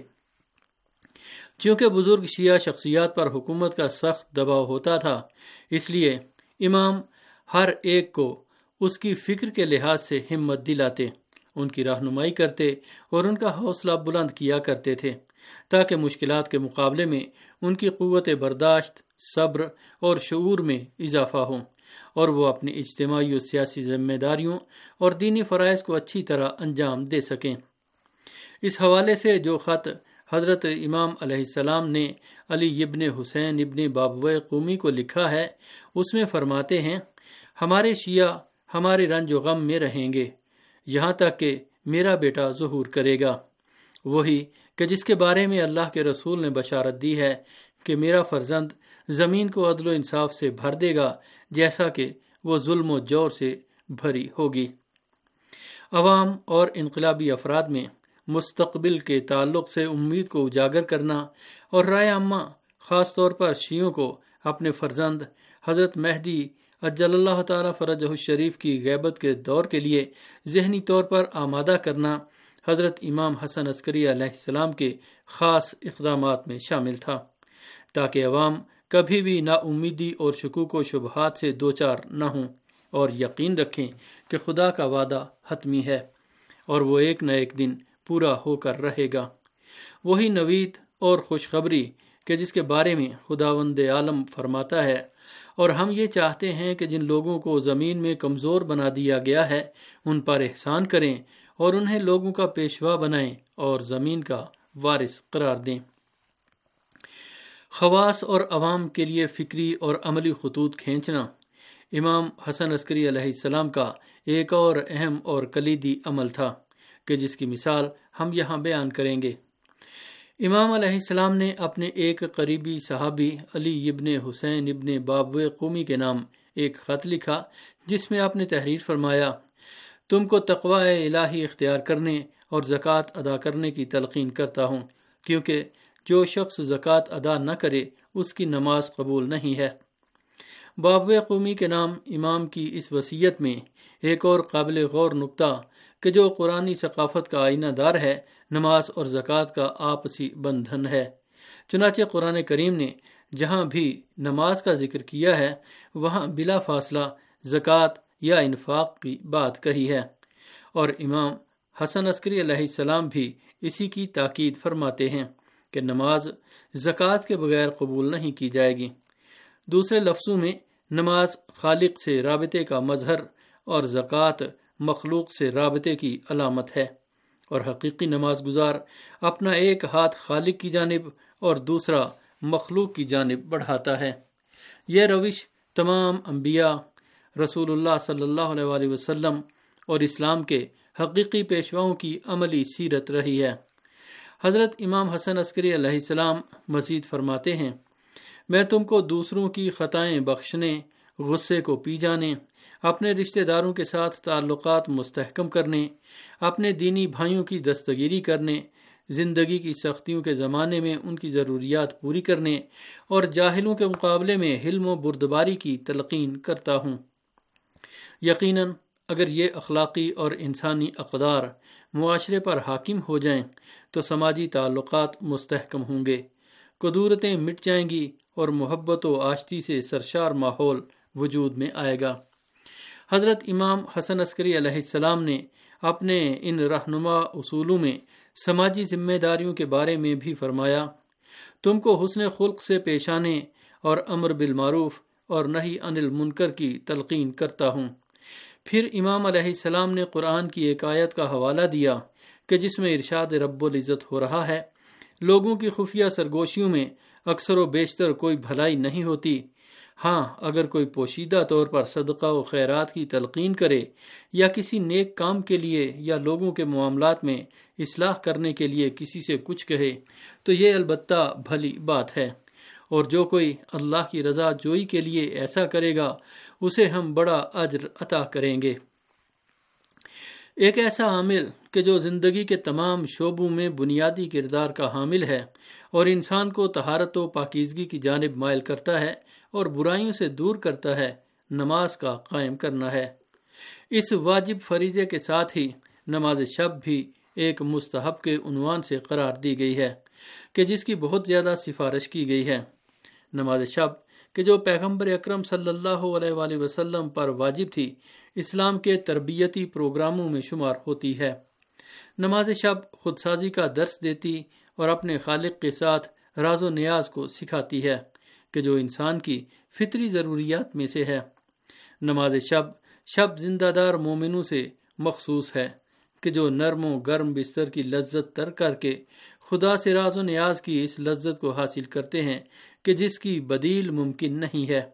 چونکہ بزرگ شیعہ شخصیات پر حکومت کا سخت دباؤ ہوتا تھا، اس لیے امام ہر ایک کو اس کی فکر کے لحاظ سے ہمت دلاتے، ان کی رہنمائی کرتے اور ان کا حوصلہ بلند کیا کرتے تھے تاکہ مشکلات کے مقابلے میں ان کی قوت برداشت، صبر اور شعور میں اضافہ ہو اور وہ اپنی اجتماعی و سیاسی ذمہ داریوں اور دینی فرائض کو اچھی طرح انجام دے سکیں۔ اس حوالے سے جو خط حضرت امام علیہ السلام نے علی ابن حسین ابن بابویہ قومی کو لکھا ہے، اس میں فرماتے ہیں، ہمارے شیعہ ہمارے رنج و غم میں رہیں گے یہاں تک کہ میرا بیٹا ظہور کرے گا، وہی کہ جس کے بارے میں اللہ کے رسول نے بشارت دی ہے کہ میرا فرزند زمین کو عدل و انصاف سے بھر دے گا جیسا کہ وہ ظلم و جور سے بھری ہوگی۔ عوام اور انقلابی افراد میں مستقبل کے تعلق سے امید کو اجاگر کرنا اور رائے عامہ خاص طور پر شیعوں کو اپنے فرزند حضرت مہدی اجل اللہ تعالی فرجہ الشریف کی غیبت کے دور کے لیے ذہنی طور پر آمادہ کرنا حضرت امام حسن عسکری علیہ السلام کے خاص اقدامات میں شامل تھا، تاکہ عوام کبھی بھی نا امیدی اور شکوک و شبہات سے دوچار نہ ہوں اور یقین رکھیں کہ خدا کا وعدہ حتمی ہے اور وہ ایک نہ ایک دن پورا ہو کر رہے گا۔ وہی نوید اور خوشخبری کہ جس کے بارے میں خداوند عالم فرماتا ہے، اور ہم یہ چاہتے ہیں کہ جن لوگوں کو زمین میں کمزور بنا دیا گیا ہے ان پر احسان کریں اور انہیں لوگوں کا پیشوا بنائیں اور زمین کا وارث قرار دیں۔ خواص اور عوام کے لیے فکری اور عملی خطوط کھینچنا امام حسن عسکری علیہ السلام کا ایک اور اہم اور کلیدی عمل تھا کہ جس کی مثال ہم یہاں بیان کریں گے۔ امام علیہ السلام نے اپنے ایک قریبی صحابی علی ابن حسین ابن بابویہ قومی کے نام ایک خط لکھا جس میں آپ نے تحریر فرمایا، تم کو تقوی الہی اختیار کرنے اور زکوٰۃ ادا کرنے کی تلقین کرتا ہوں، کیونکہ جو شخص زکوٰۃ ادا نہ کرے اس کی نماز قبول نہیں ہے۔ بابویہ قومی کے نام امام کی اس وصیت میں ایک اور قابل غور نکتہ کہ جو قرآنی ثقافت کا آئینہ دار ہے، نماز اور زکوٰۃ کا آپسی بندھن ہے۔ چنانچہ قرآن کریم نے جہاں بھی نماز کا ذکر کیا ہے وہاں بلا فاصلہ زکوٰۃ یا انفاق کی بات کہی ہے، اور امام حسن عسکری علیہ السلام بھی اسی کی تاکید فرماتے ہیں کہ نماز زکوٰۃ کے بغیر قبول نہیں کی جائے گی۔ دوسرے لفظوں میں نماز خالق سے رابطے کا مظہر اور زکوٰۃ مخلوق سے رابطے کی علامت ہے، اور حقیقی نماز گزار اپنا ایک ہاتھ خالق کی جانب اور دوسرا مخلوق کی جانب بڑھاتا ہے۔ یہ روش تمام انبیاء، رسول اللہ صلی اللہ علیہ وآلہ وسلم اور اسلام کے حقیقی پیشواؤں کی عملی سیرت رہی ہے۔ حضرت امام حسن عسکری علیہ السلام مزید فرماتے ہیں، میں تم کو دوسروں کی خطائیں بخشنے، غصے کو پی جانے، اپنے رشتہ داروں کے ساتھ تعلقات مستحکم کرنے، اپنے دینی بھائیوں کی دستگیری کرنے، زندگی کی سختیوں کے زمانے میں ان کی ضروریات پوری کرنے اور جاہلوں کے مقابلے میں حلم و بردباری کی تلقین کرتا ہوں۔ یقیناً اگر یہ اخلاقی اور انسانی اقدار معاشرے پر حاکم ہو جائیں تو سماجی تعلقات مستحکم ہوں گے، کدورتیں مٹ جائیں گی اور محبت و آشتی سے سرشار ماحول وجود میں آئے گا۔ حضرت امام حسن عسکری علیہ السلام نے اپنے ان رہنما اصولوں میں سماجی ذمہ داریوں کے بارے میں بھی فرمایا، تم کو حسن خلق سے پیش آنے اور امر بالمعروف اور نہی عن المنکر کی تلقین کرتا ہوں۔ پھر امام علیہ السلام نے قرآن کی ایک آیت کا حوالہ دیا کہ جس میں ارشاد رب العزت ہو رہا ہے، لوگوں کی خفیہ سرگوشیوں میں اکثر و بیشتر کوئی بھلائی نہیں ہوتی، ہاں اگر کوئی پوشیدہ طور پر صدقہ و خیرات کی تلقین کرے یا کسی نیک کام کے لیے یا لوگوں کے معاملات میں اصلاح کرنے کے لیے کسی سے کچھ کہے تو یہ البتہ بھلی بات ہے، اور جو کوئی اللہ کی رضا جوئی کے لیے ایسا کرے گا اسے ہم بڑا اجر عطا کریں گے۔ ایک ایسا عامل کہ جو زندگی کے تمام شعبوں میں بنیادی کردار کا حامل ہے اور انسان کو طہارت و پاکیزگی کی جانب مائل کرتا ہے اور برائیوں سے دور کرتا ہے، نماز کا قائم کرنا ہے۔ اس واجب فریضے کے ساتھ ہی نماز شب بھی ایک مستحب کے عنوان سے قرار دی گئی ہے کہ جس کی بہت زیادہ سفارش کی گئی ہے۔ نماز شب کہ جو پیغمبر اکرم صلی اللہ علیہ وآلہ وسلم پر واجب تھی، اسلام کے تربیتی پروگراموں میں شمار ہوتی ہے۔ نماز شب خودسازی کا درس دیتی اور اپنے خالق کے ساتھ راز و نیاز کو سکھاتی ہے کہ جو انسان کی فطری ضروریات میں سے ہے۔ نماز شب شب زندہ دار مومنوں سے مخصوص ہے کہ جو نرم و گرم بستر کی لذت تر کر کے خدا سے راز و نیاز کی اس لذت کو حاصل کرتے ہیں کہ جس کی بدیل ممکن نہیں ہے۔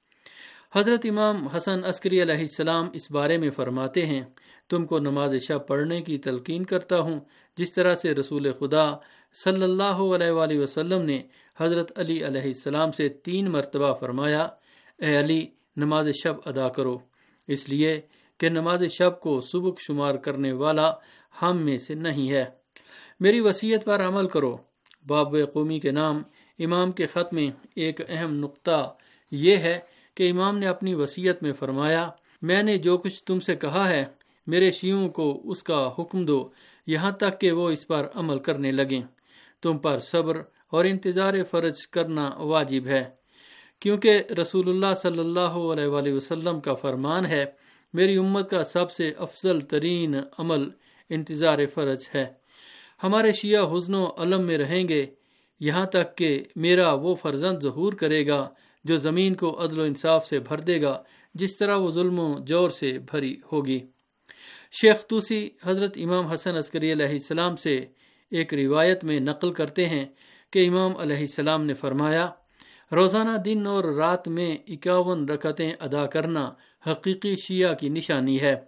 حضرت امام حسن عسکری علیہ السلام اس بارے میں فرماتے ہیں، تم کو نماز شب پڑھنے کی تلقین کرتا ہوں جس طرح سے رسول خدا صلی اللہ علیہ وآلہ وسلم نے حضرت علی علیہ السلام سے تین مرتبہ فرمایا، اے علی نماز شب ادا کرو، اس لیے کہ نماز شب کو سبک شمار کرنے والا ہم میں سے نہیں ہے۔ میری وصیت پر عمل کرو۔ باب قومی کے نام امام کے خط میں ایک اہم نقطہ یہ ہے کہ امام نے اپنی وصیت میں فرمایا، میں نے جو کچھ تم سے کہا ہے میرے شیعوں کو اس کا حکم دو یہاں تک کہ وہ اس پر عمل کرنے لگیں۔ تم پر صبر اور انتظار فرض کرنا واجب ہے، کیونکہ رسول اللہ صلی اللہ علیہ وآلہ وسلم کا فرمان ہے، میری امت کا سب سے افضل ترین عمل انتظار فرض ہے۔ ہمارے شیعہ حزن و علم میں رہیں گے یہاں تک کہ میرا وہ فرزند ظہور کرے گا جو زمین کو عدل و انصاف سے بھر دے گا جس طرح وہ ظلم و جور سے بھری ہوگی۔ شیخ طوسی حضرت امام حسن عسکری علیہ السلام سے ایک روایت میں نقل کرتے ہیں کہ امام علیہ السلام نے فرمایا، روزانہ دن اور رات میں اکیاون رکعتیں ادا کرنا حقیقی شیعہ کی نشانی ہے۔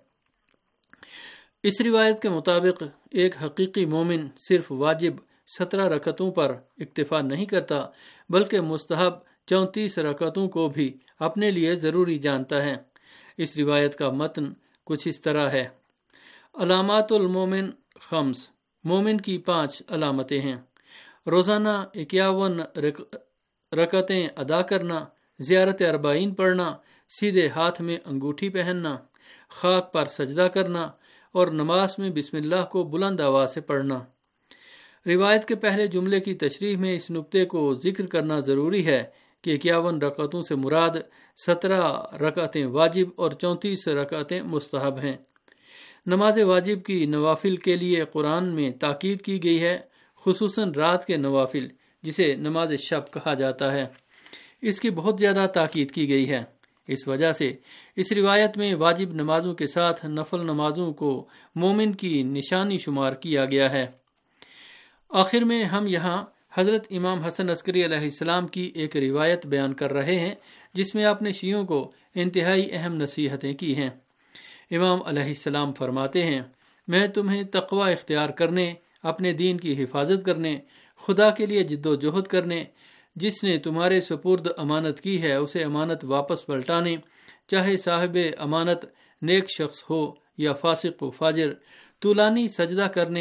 اس روایت کے مطابق ایک حقیقی مومن صرف واجب سترہ رکعتوں پر اکتفا نہیں کرتا بلکہ مستحب چونتیس رکعتوں کو بھی اپنے لیے ضروری جانتا ہے۔ اس روایت کا متن کچھ اس طرح ہے، علامات المومن خمس، مومن کی پانچ علامتیں ہیں، روزانہ اکیاون رکعتیں ادا کرنا، زیارت اربعین پڑھنا، سیدھے ہاتھ میں انگوٹھی پہننا، خاک پر سجدہ کرنا اور نماز میں بسم اللہ کو بلند آواز سے پڑھنا۔ روایت کے پہلے جملے کی تشریح میں اس نقطے کو ذکر کرنا ضروری ہے کہ اکیاون رکعتوں سے مراد سترہ رکعتیں واجب اور چونتیس رکعتیں مستحب ہیں۔ نماز واجب کی نوافل کے لیے قرآن میں تاکید کی گئی ہے، خصوصاً رات کے نوافل جسے نماز شب کہا جاتا ہے، اس کی بہت زیادہ تاکید کی گئی ہے۔ اس وجہ سے اس روایت میں واجب نمازوں کے ساتھ نفل نمازوں کو مومن کی نشانی شمار کیا گیا ہے۔ آخر میں ہم یہاں حضرت امام حسن عسکری علیہ السلام کی ایک روایت بیان کر رہے ہیں جس میں آپ نے شیعوں کو انتہائی اہم نصیحتیں کی ہیں۔ امام علیہ السلام فرماتے ہیں، میں تمہیں تقوی اختیار کرنے، اپنے دین کی حفاظت کرنے، خدا کے لیے جد و جہد کرنے، جس نے تمہارے سپرد امانت کی ہے اسے امانت واپس پلٹانے، چاہے صاحب امانت نیک شخص ہو یا فاسق و فاجر، طولانی سجدہ کرنے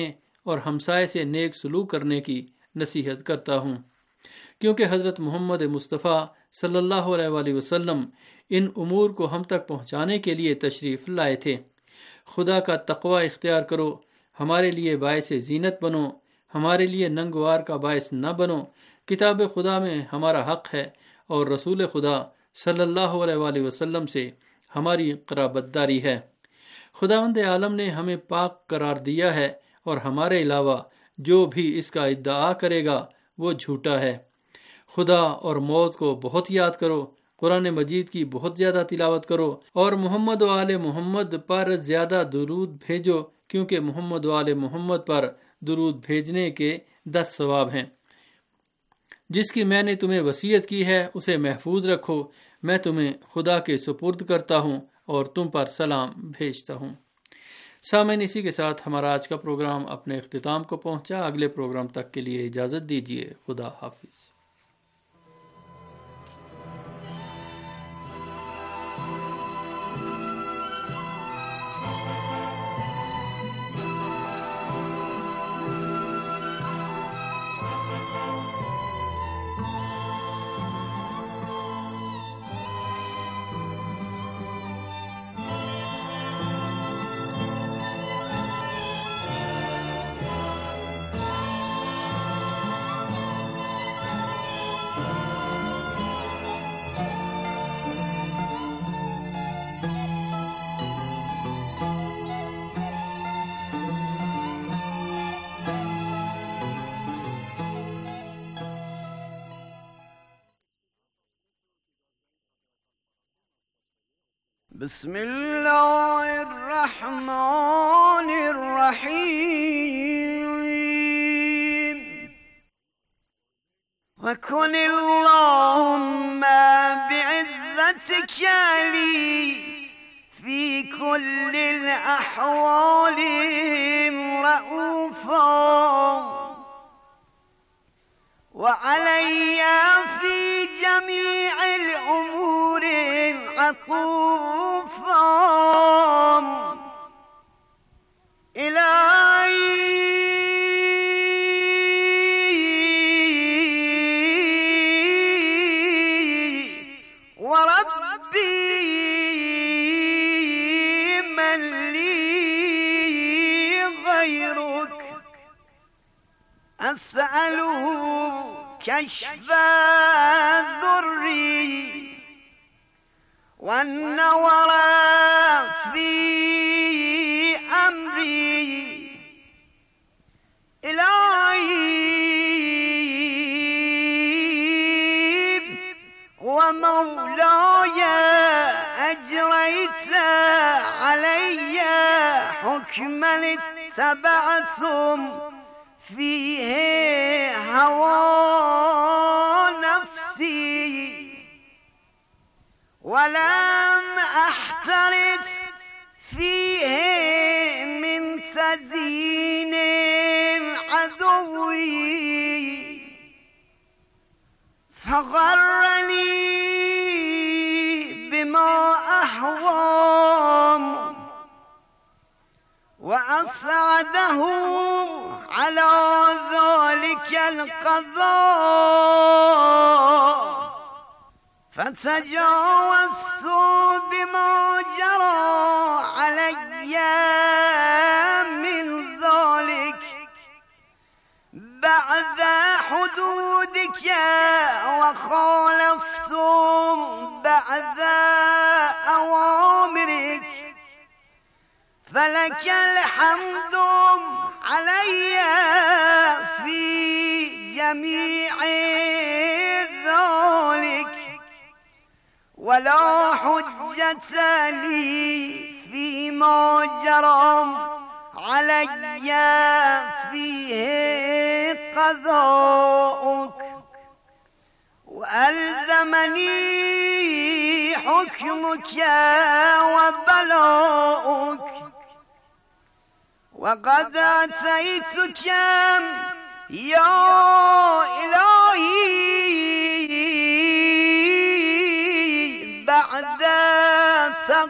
और हमसाये से नेक सलूक करने की नसीहत करता हूँ, क्योंकि हज़रत मोहम्मद मुस्तफ़ा सल्लल्लाहु अलैहि वसल्लम इन उमूर को हम तक पहुँचाने के लिए तशरीफ़ लाए थे। खुदा का तक़वा इख्तियार करो, हमारे लिए बायस ज़ीनत बनो, हमारे लिए नंगवार का बायस न बनो। किताब खुदा में हमारा हक़ है और रसूल खुदा सल्लल्लाहु अलैहि वसल्लम से हमारी क़राबतदारी है। खुदावंद आलम ने हमें पाक करार दिया है और हमारे अलावा जो भी इसका इद्दआ करेगा वो झूठा है। खुदा और मौत को बहुत याद करो, कुरान मजीद की बहुत ज़्यादा तिलावत करो और मोहम्मद व आले मोहम्मद पर ज़्यादा दुरूद भेजो, क्योंकि मोहम्मद व आले मोहम्मद पर दुरूद भेजने के दस सवाब हैं। जिसकी मैंने तुम्हें वसीयत की है उसे महफूज रखो। मैं तुम्हें खुदा के सुपुर्द करता हूँ और तुम पर सलाम भेजता हूँ। सामईन, इसी के साथ हमारा आज का प्रोग्राम अपने इख्तिताम को पहुँचा। अगले प्रोग्राम तक के लिए इजाज़त दीजिए। खुदा हाफिज़। बिस्मिल्लाहिर्रहमानिर्रहीम वकुन अल्लाहुम्मा बिइज़्ज़तिका ली फी कुल्लिल अहवालि रऊफा व अलैया फी जमीइल उमूरि अतूफा इलाही व रब्बी मन ली गैरुक अस्अलुहु कश्फ ज़ुर्री والنور في أمري إلهي ومولاي أجريت علي حكما اتبعتم فيه هوى نفسي ولم أحترس فيه من تزيين عدوي فغرني بما أهوام وأسعده على ذلك القضاء فتجاوزت بما جرى علي من ذلك بعد حدودك وخالفت بعد أوامرك فلك الحمد علي في جميع ذلك ولا حجة لي فيما جرى علي فيه قضاؤك وألزمني حكمك وبلاؤك وقد أتيتك يا إلهي بعد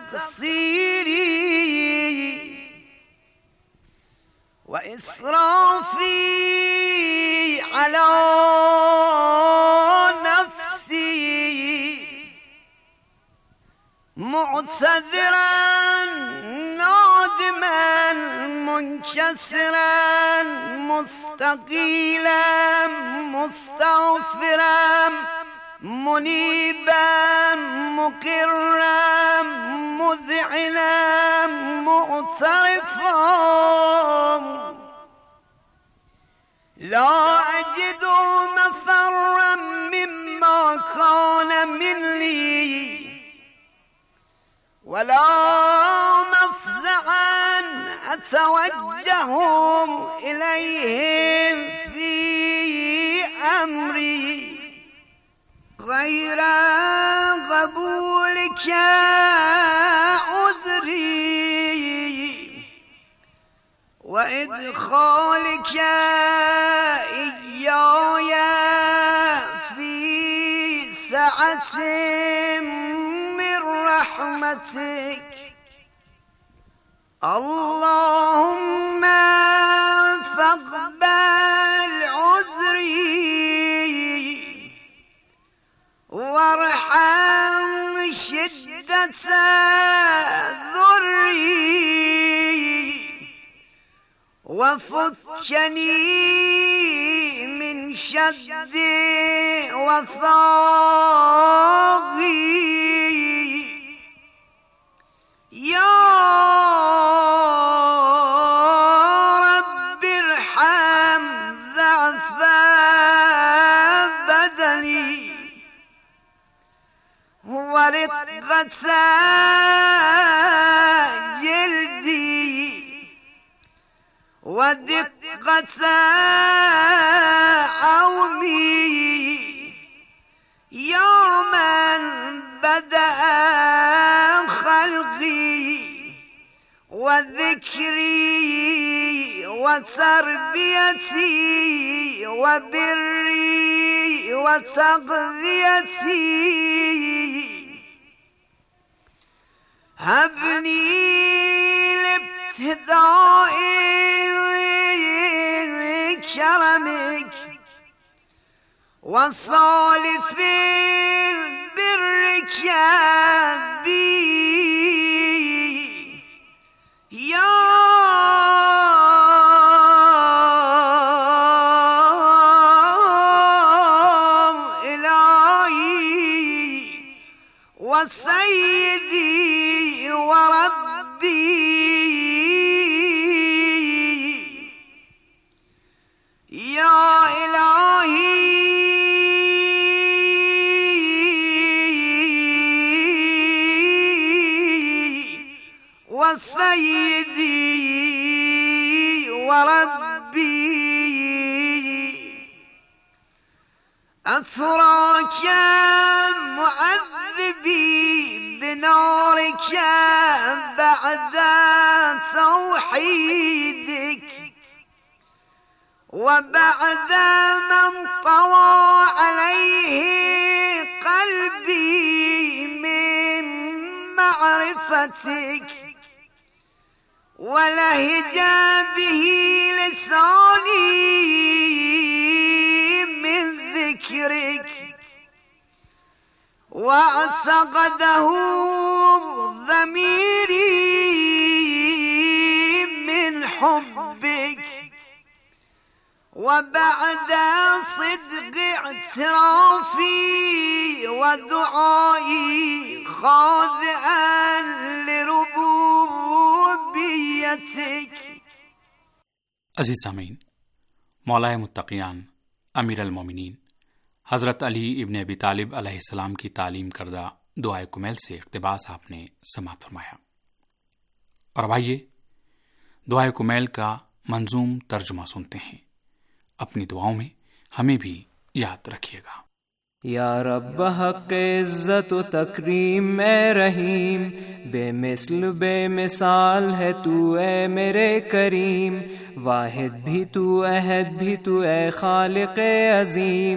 تقصيري وإسراء معتذرا نادما منكسرا مستقيلا مستغفرا منيبا مقرا مذعنا معترفا لا أجد مفرا مما كان مني ولا مفزعا أتوجه إليهم في أمري غير قبولك عذري وإدخالك إياي في سعة من رحمتك اللهم فاقبل عذري وارحم شدة ذري وفكني من شد وثاقي يا رب ارحم ضعف بدني ورقة جلدي ودقة عومي يا من بدأ خلقي وذكري وتربيتي وبري وتغذيتي هبني لابتداء كرمك وصالف برك بي يا إلهي وسيدي وربي يا إلهي وسيدي وربي أتراك معذبي بنارك بعد توحيدك وبعد من طوى عليه قلبي من معرفتك ولهج به لساني من ذكرك واعتقده ضميري من حبك وبعد صدق اعترافي ودعائي خاضعا لربوبيتك अजीज सामीन, मौलाए मुत्तक़ियान अमीर अल-मोमिनीन हज़रत अली इब्न अबी तालिब अलैहिस्सलाम की तालीम करदा दुआए कुमैल से इक़्तिबास आपने समाअत फरमाया। और अब आइए दुआए कुमैल का मंजूम तर्जुमा सुनते हैं। अपनी दुआओं में हमें भी याद रखिएगा। या रब हक़ इज़्ज़त व तकरीम ए रहीम, बेमिसल बेमिसाल है तू ए मेरे करीम, वाहिद भी तू अहद भी तू ए खालिक़ अज़ीम,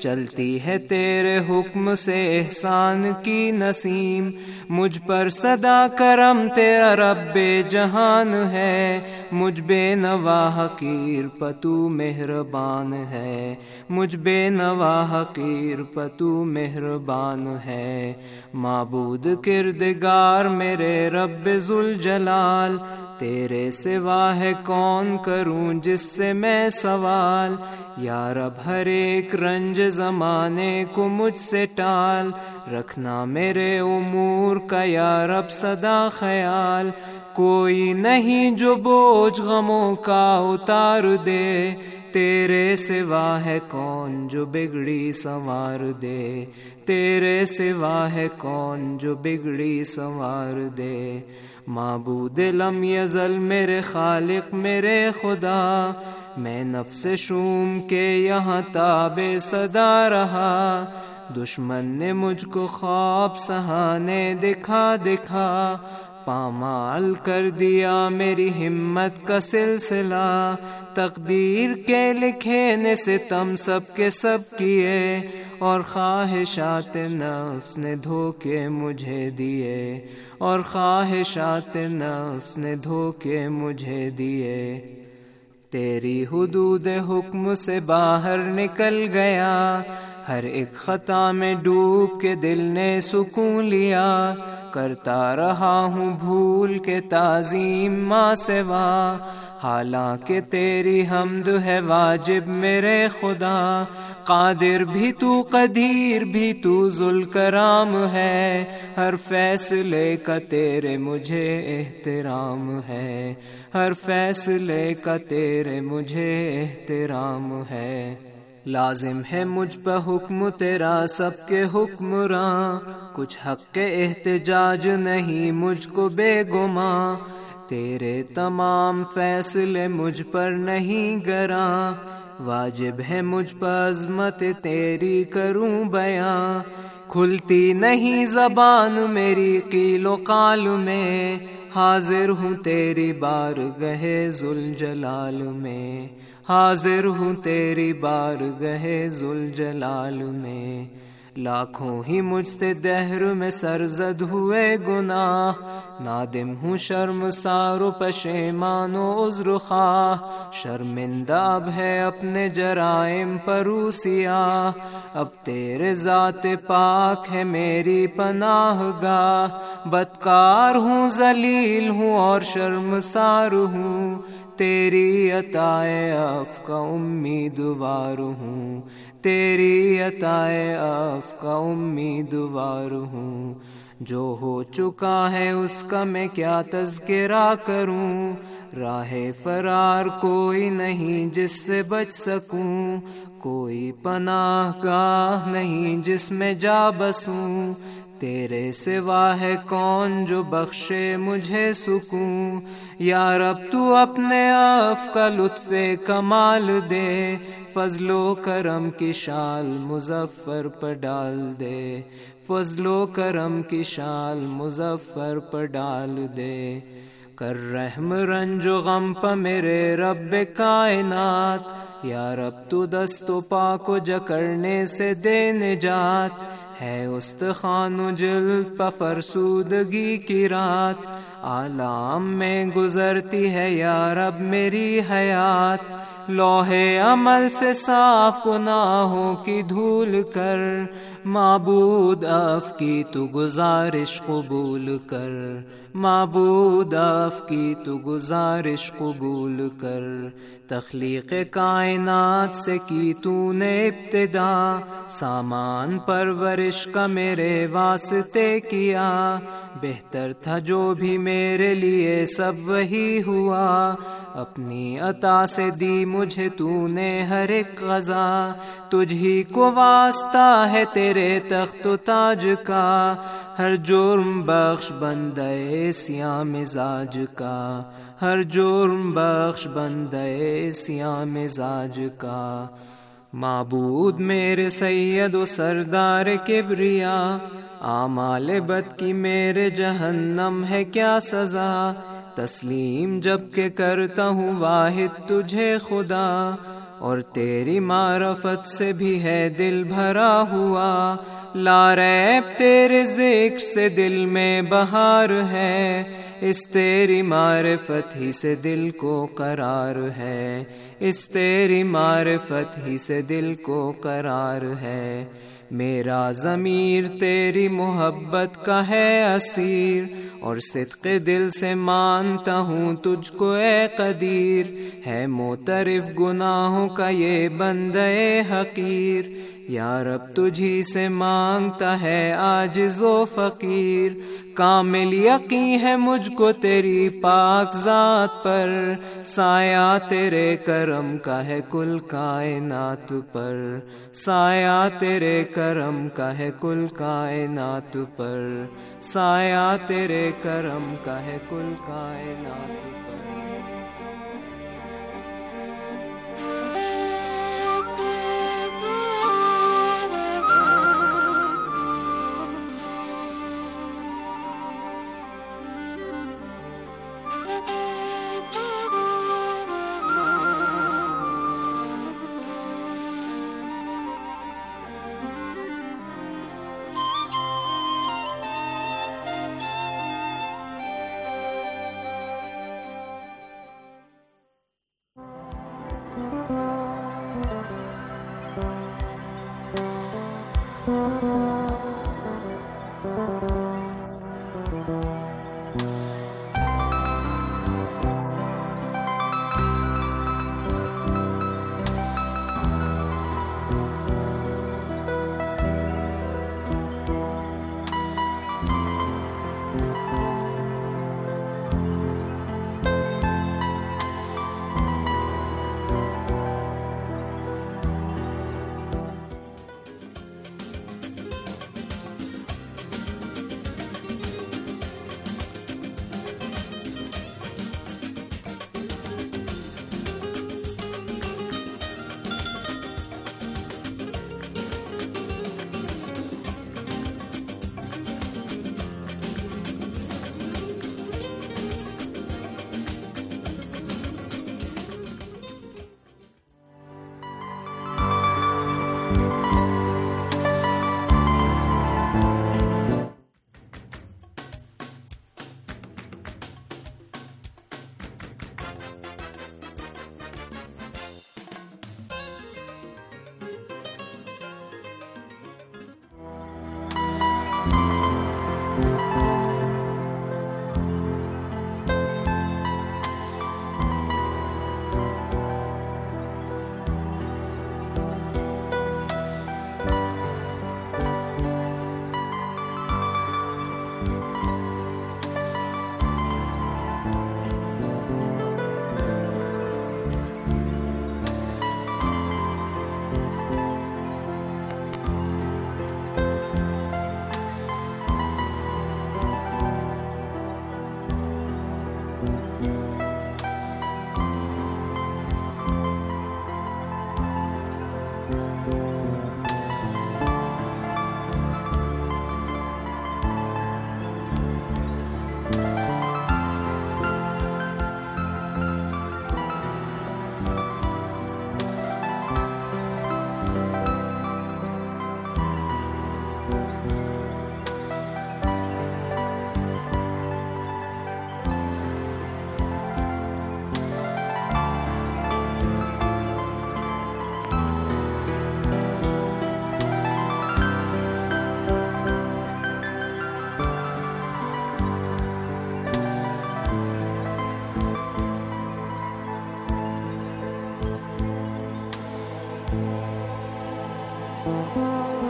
چلتی ہے تیرے حکم سے احسان کی نسیم، مجھ پر صدا کرم تیرا رب جہان ہے، مجھ بے نوا حقیر پتو مہربان ہے، مجھ بے نوا حقیر پتو مہربان ہے۔ معبود کردگار میرے رب ذوالجلال، تیرے سوا ہے کون کروں جس سے میں سوال، یا رب ہر ایک رنج زمانے کو مجھ سے ٹال، رکھنا میرے امور کا یا رب سدا خیال، کوئی نہیں جو بوجھ غموں کا اتار دے، تیرے سوا ہے کون جو بگڑی سنوار دے، تیرے سوا ہے کون جو بگڑی سنوار دے۔ معبود لم یزل میرے خالق میرے خدا، میں نفس شوم کے یہاں تابع صدا رہا، دشمن نے مجھ کو خواب سہانے دکھا دکھا، پامال کر دیا میری ہمت کا سلسلہ، تقدیر کے لکھے نے ستم سب کے سب کیے، اور خواہشات نفس نے دھوکے مجھے دیے، اور خواہشات نفس نے دھوکے مجھے دیے۔ تیری حدود حکم سے باہر نکل گیا، ہر ایک خطا میں ڈوب کے دل نے سکون لیا، کرتا رہا ہوں بھول کے تعظیم ماں سوا، حالانکہ تیری حمد ہے واجب میرے خدا، قادر بھی تو قدیر بھی تو ذوالکرام ہے، ہر فیصلے کا تیرے مجھے احترام ہے، ہر فیصلے کا تیرے مجھے احترام ہے۔ لازم ہے مجھ پہ حکم تیرا سب کے حکمراں، کچھ حق کے احتجاج نہیں مجھ کو بے گماں، تیرے تمام فیصلے مجھ پر نہیں گراں، واجب ہے مجھ پر عظمت تیری کروں بیاں، کھلتی نہیں زبان میری قیل و قال میں، حاضر ہوں تیری بارگاہ ذوالجلال میں، حاضر ہوں تیری بارگاہ ذوالجلال میں۔ لاکھوں ہی مجھ سے دہر میں سرزد ہوئے گناہ، نادم ہوں شرمسار و پشیمان و عذر خواہ، شرمندہ اب ہے اپنے جرائم پرو سیاہ، اب تیرے ذات پاک ہے میری پناہ گاہ، بدکار ہوں ذلیل ہوں اور شرمسار ہوں، تیری عطائے عفو کا امیدوار ہوں، تیری عطائے عفو کا امیدوار ہوں، جو ہو چکا ہے اس کا میں کیا تذکرہ کروں، راہ فرار کوئی نہیں جس سے بچ سکوں، کوئی پناہ گاہ نہیں جس میں جا بسوں، تیرے سوا ہے کون جو بخشے مجھے سکون، یا رب تو اپنے عفو کا لطف کمال دے، فضل و کرم کی شال مظفر پر ڈال دے، فضل و کرم کی شال مظفر پر ڈال دے، کر رحم رنج و غم پہ میرے رب کائنات، یا رب تو دست و پا کو جکڑنے سے دے نجات، ہے استخوان و جلد پہ فرسودگی کی رات، عالم میں گزرتی ہے یا رب میری حیات، لوحے عمل سے صاف گناہوں کی دھول کر، معبود عفو کی تو گزارش قبول کر، معبود عفو کی تو گزارش قبول کر، تخلیق کائنات سے کی تو نے ابتدا، سامان پرورش کا میرے واسطے کیا، بہتر تھا جو بھی میرے لیے سب وہی ہوا، اپنی عطا سے دی مجھے تو نے ہر ایک غذا، تجھ ہی کو واسطہ ہے تیرے تخت و تاج کا، ہر جرم بخش بندے سیاہ مزاج کا، ہر جرم بخش بندے سیاہ مزاج کا، معبود میرے سید و سردار کبریا، اعمال بد کی میرے جہنم ہے کیا سزا، تسلیم جب کہ کرتا ہوں واحد تجھے خدا، اور تیری معرفت سے بھی ہے دل بھرا ہوا، لا ریب تیرے ذکر سے دل میں بہار ہے، اس تیری معرفت ہی سے دل کو قرار ہے، اس تیری معرفت ہی سے دل کو قرار ہے۔ میرا ضمیر تیری محبت کا ہے اسیر، اور صدق دل سے مانتا ہوں تجھ کو اے قدیر، ہے معترف گناہوں کا یہ بندے حقیر، یا رب تجھی سے مانگتا ہے عاجز و فقیر، کامل یقین ہے مجھ کو تیری پاک ذات پر، سایہ تیرے کرم کا ہے کل کائنات پر، سایہ تیرے کرم کا ہے کل کائنات پر، سایہ تیرے کرم کا ہے کل کائنات پر۔ Thank you.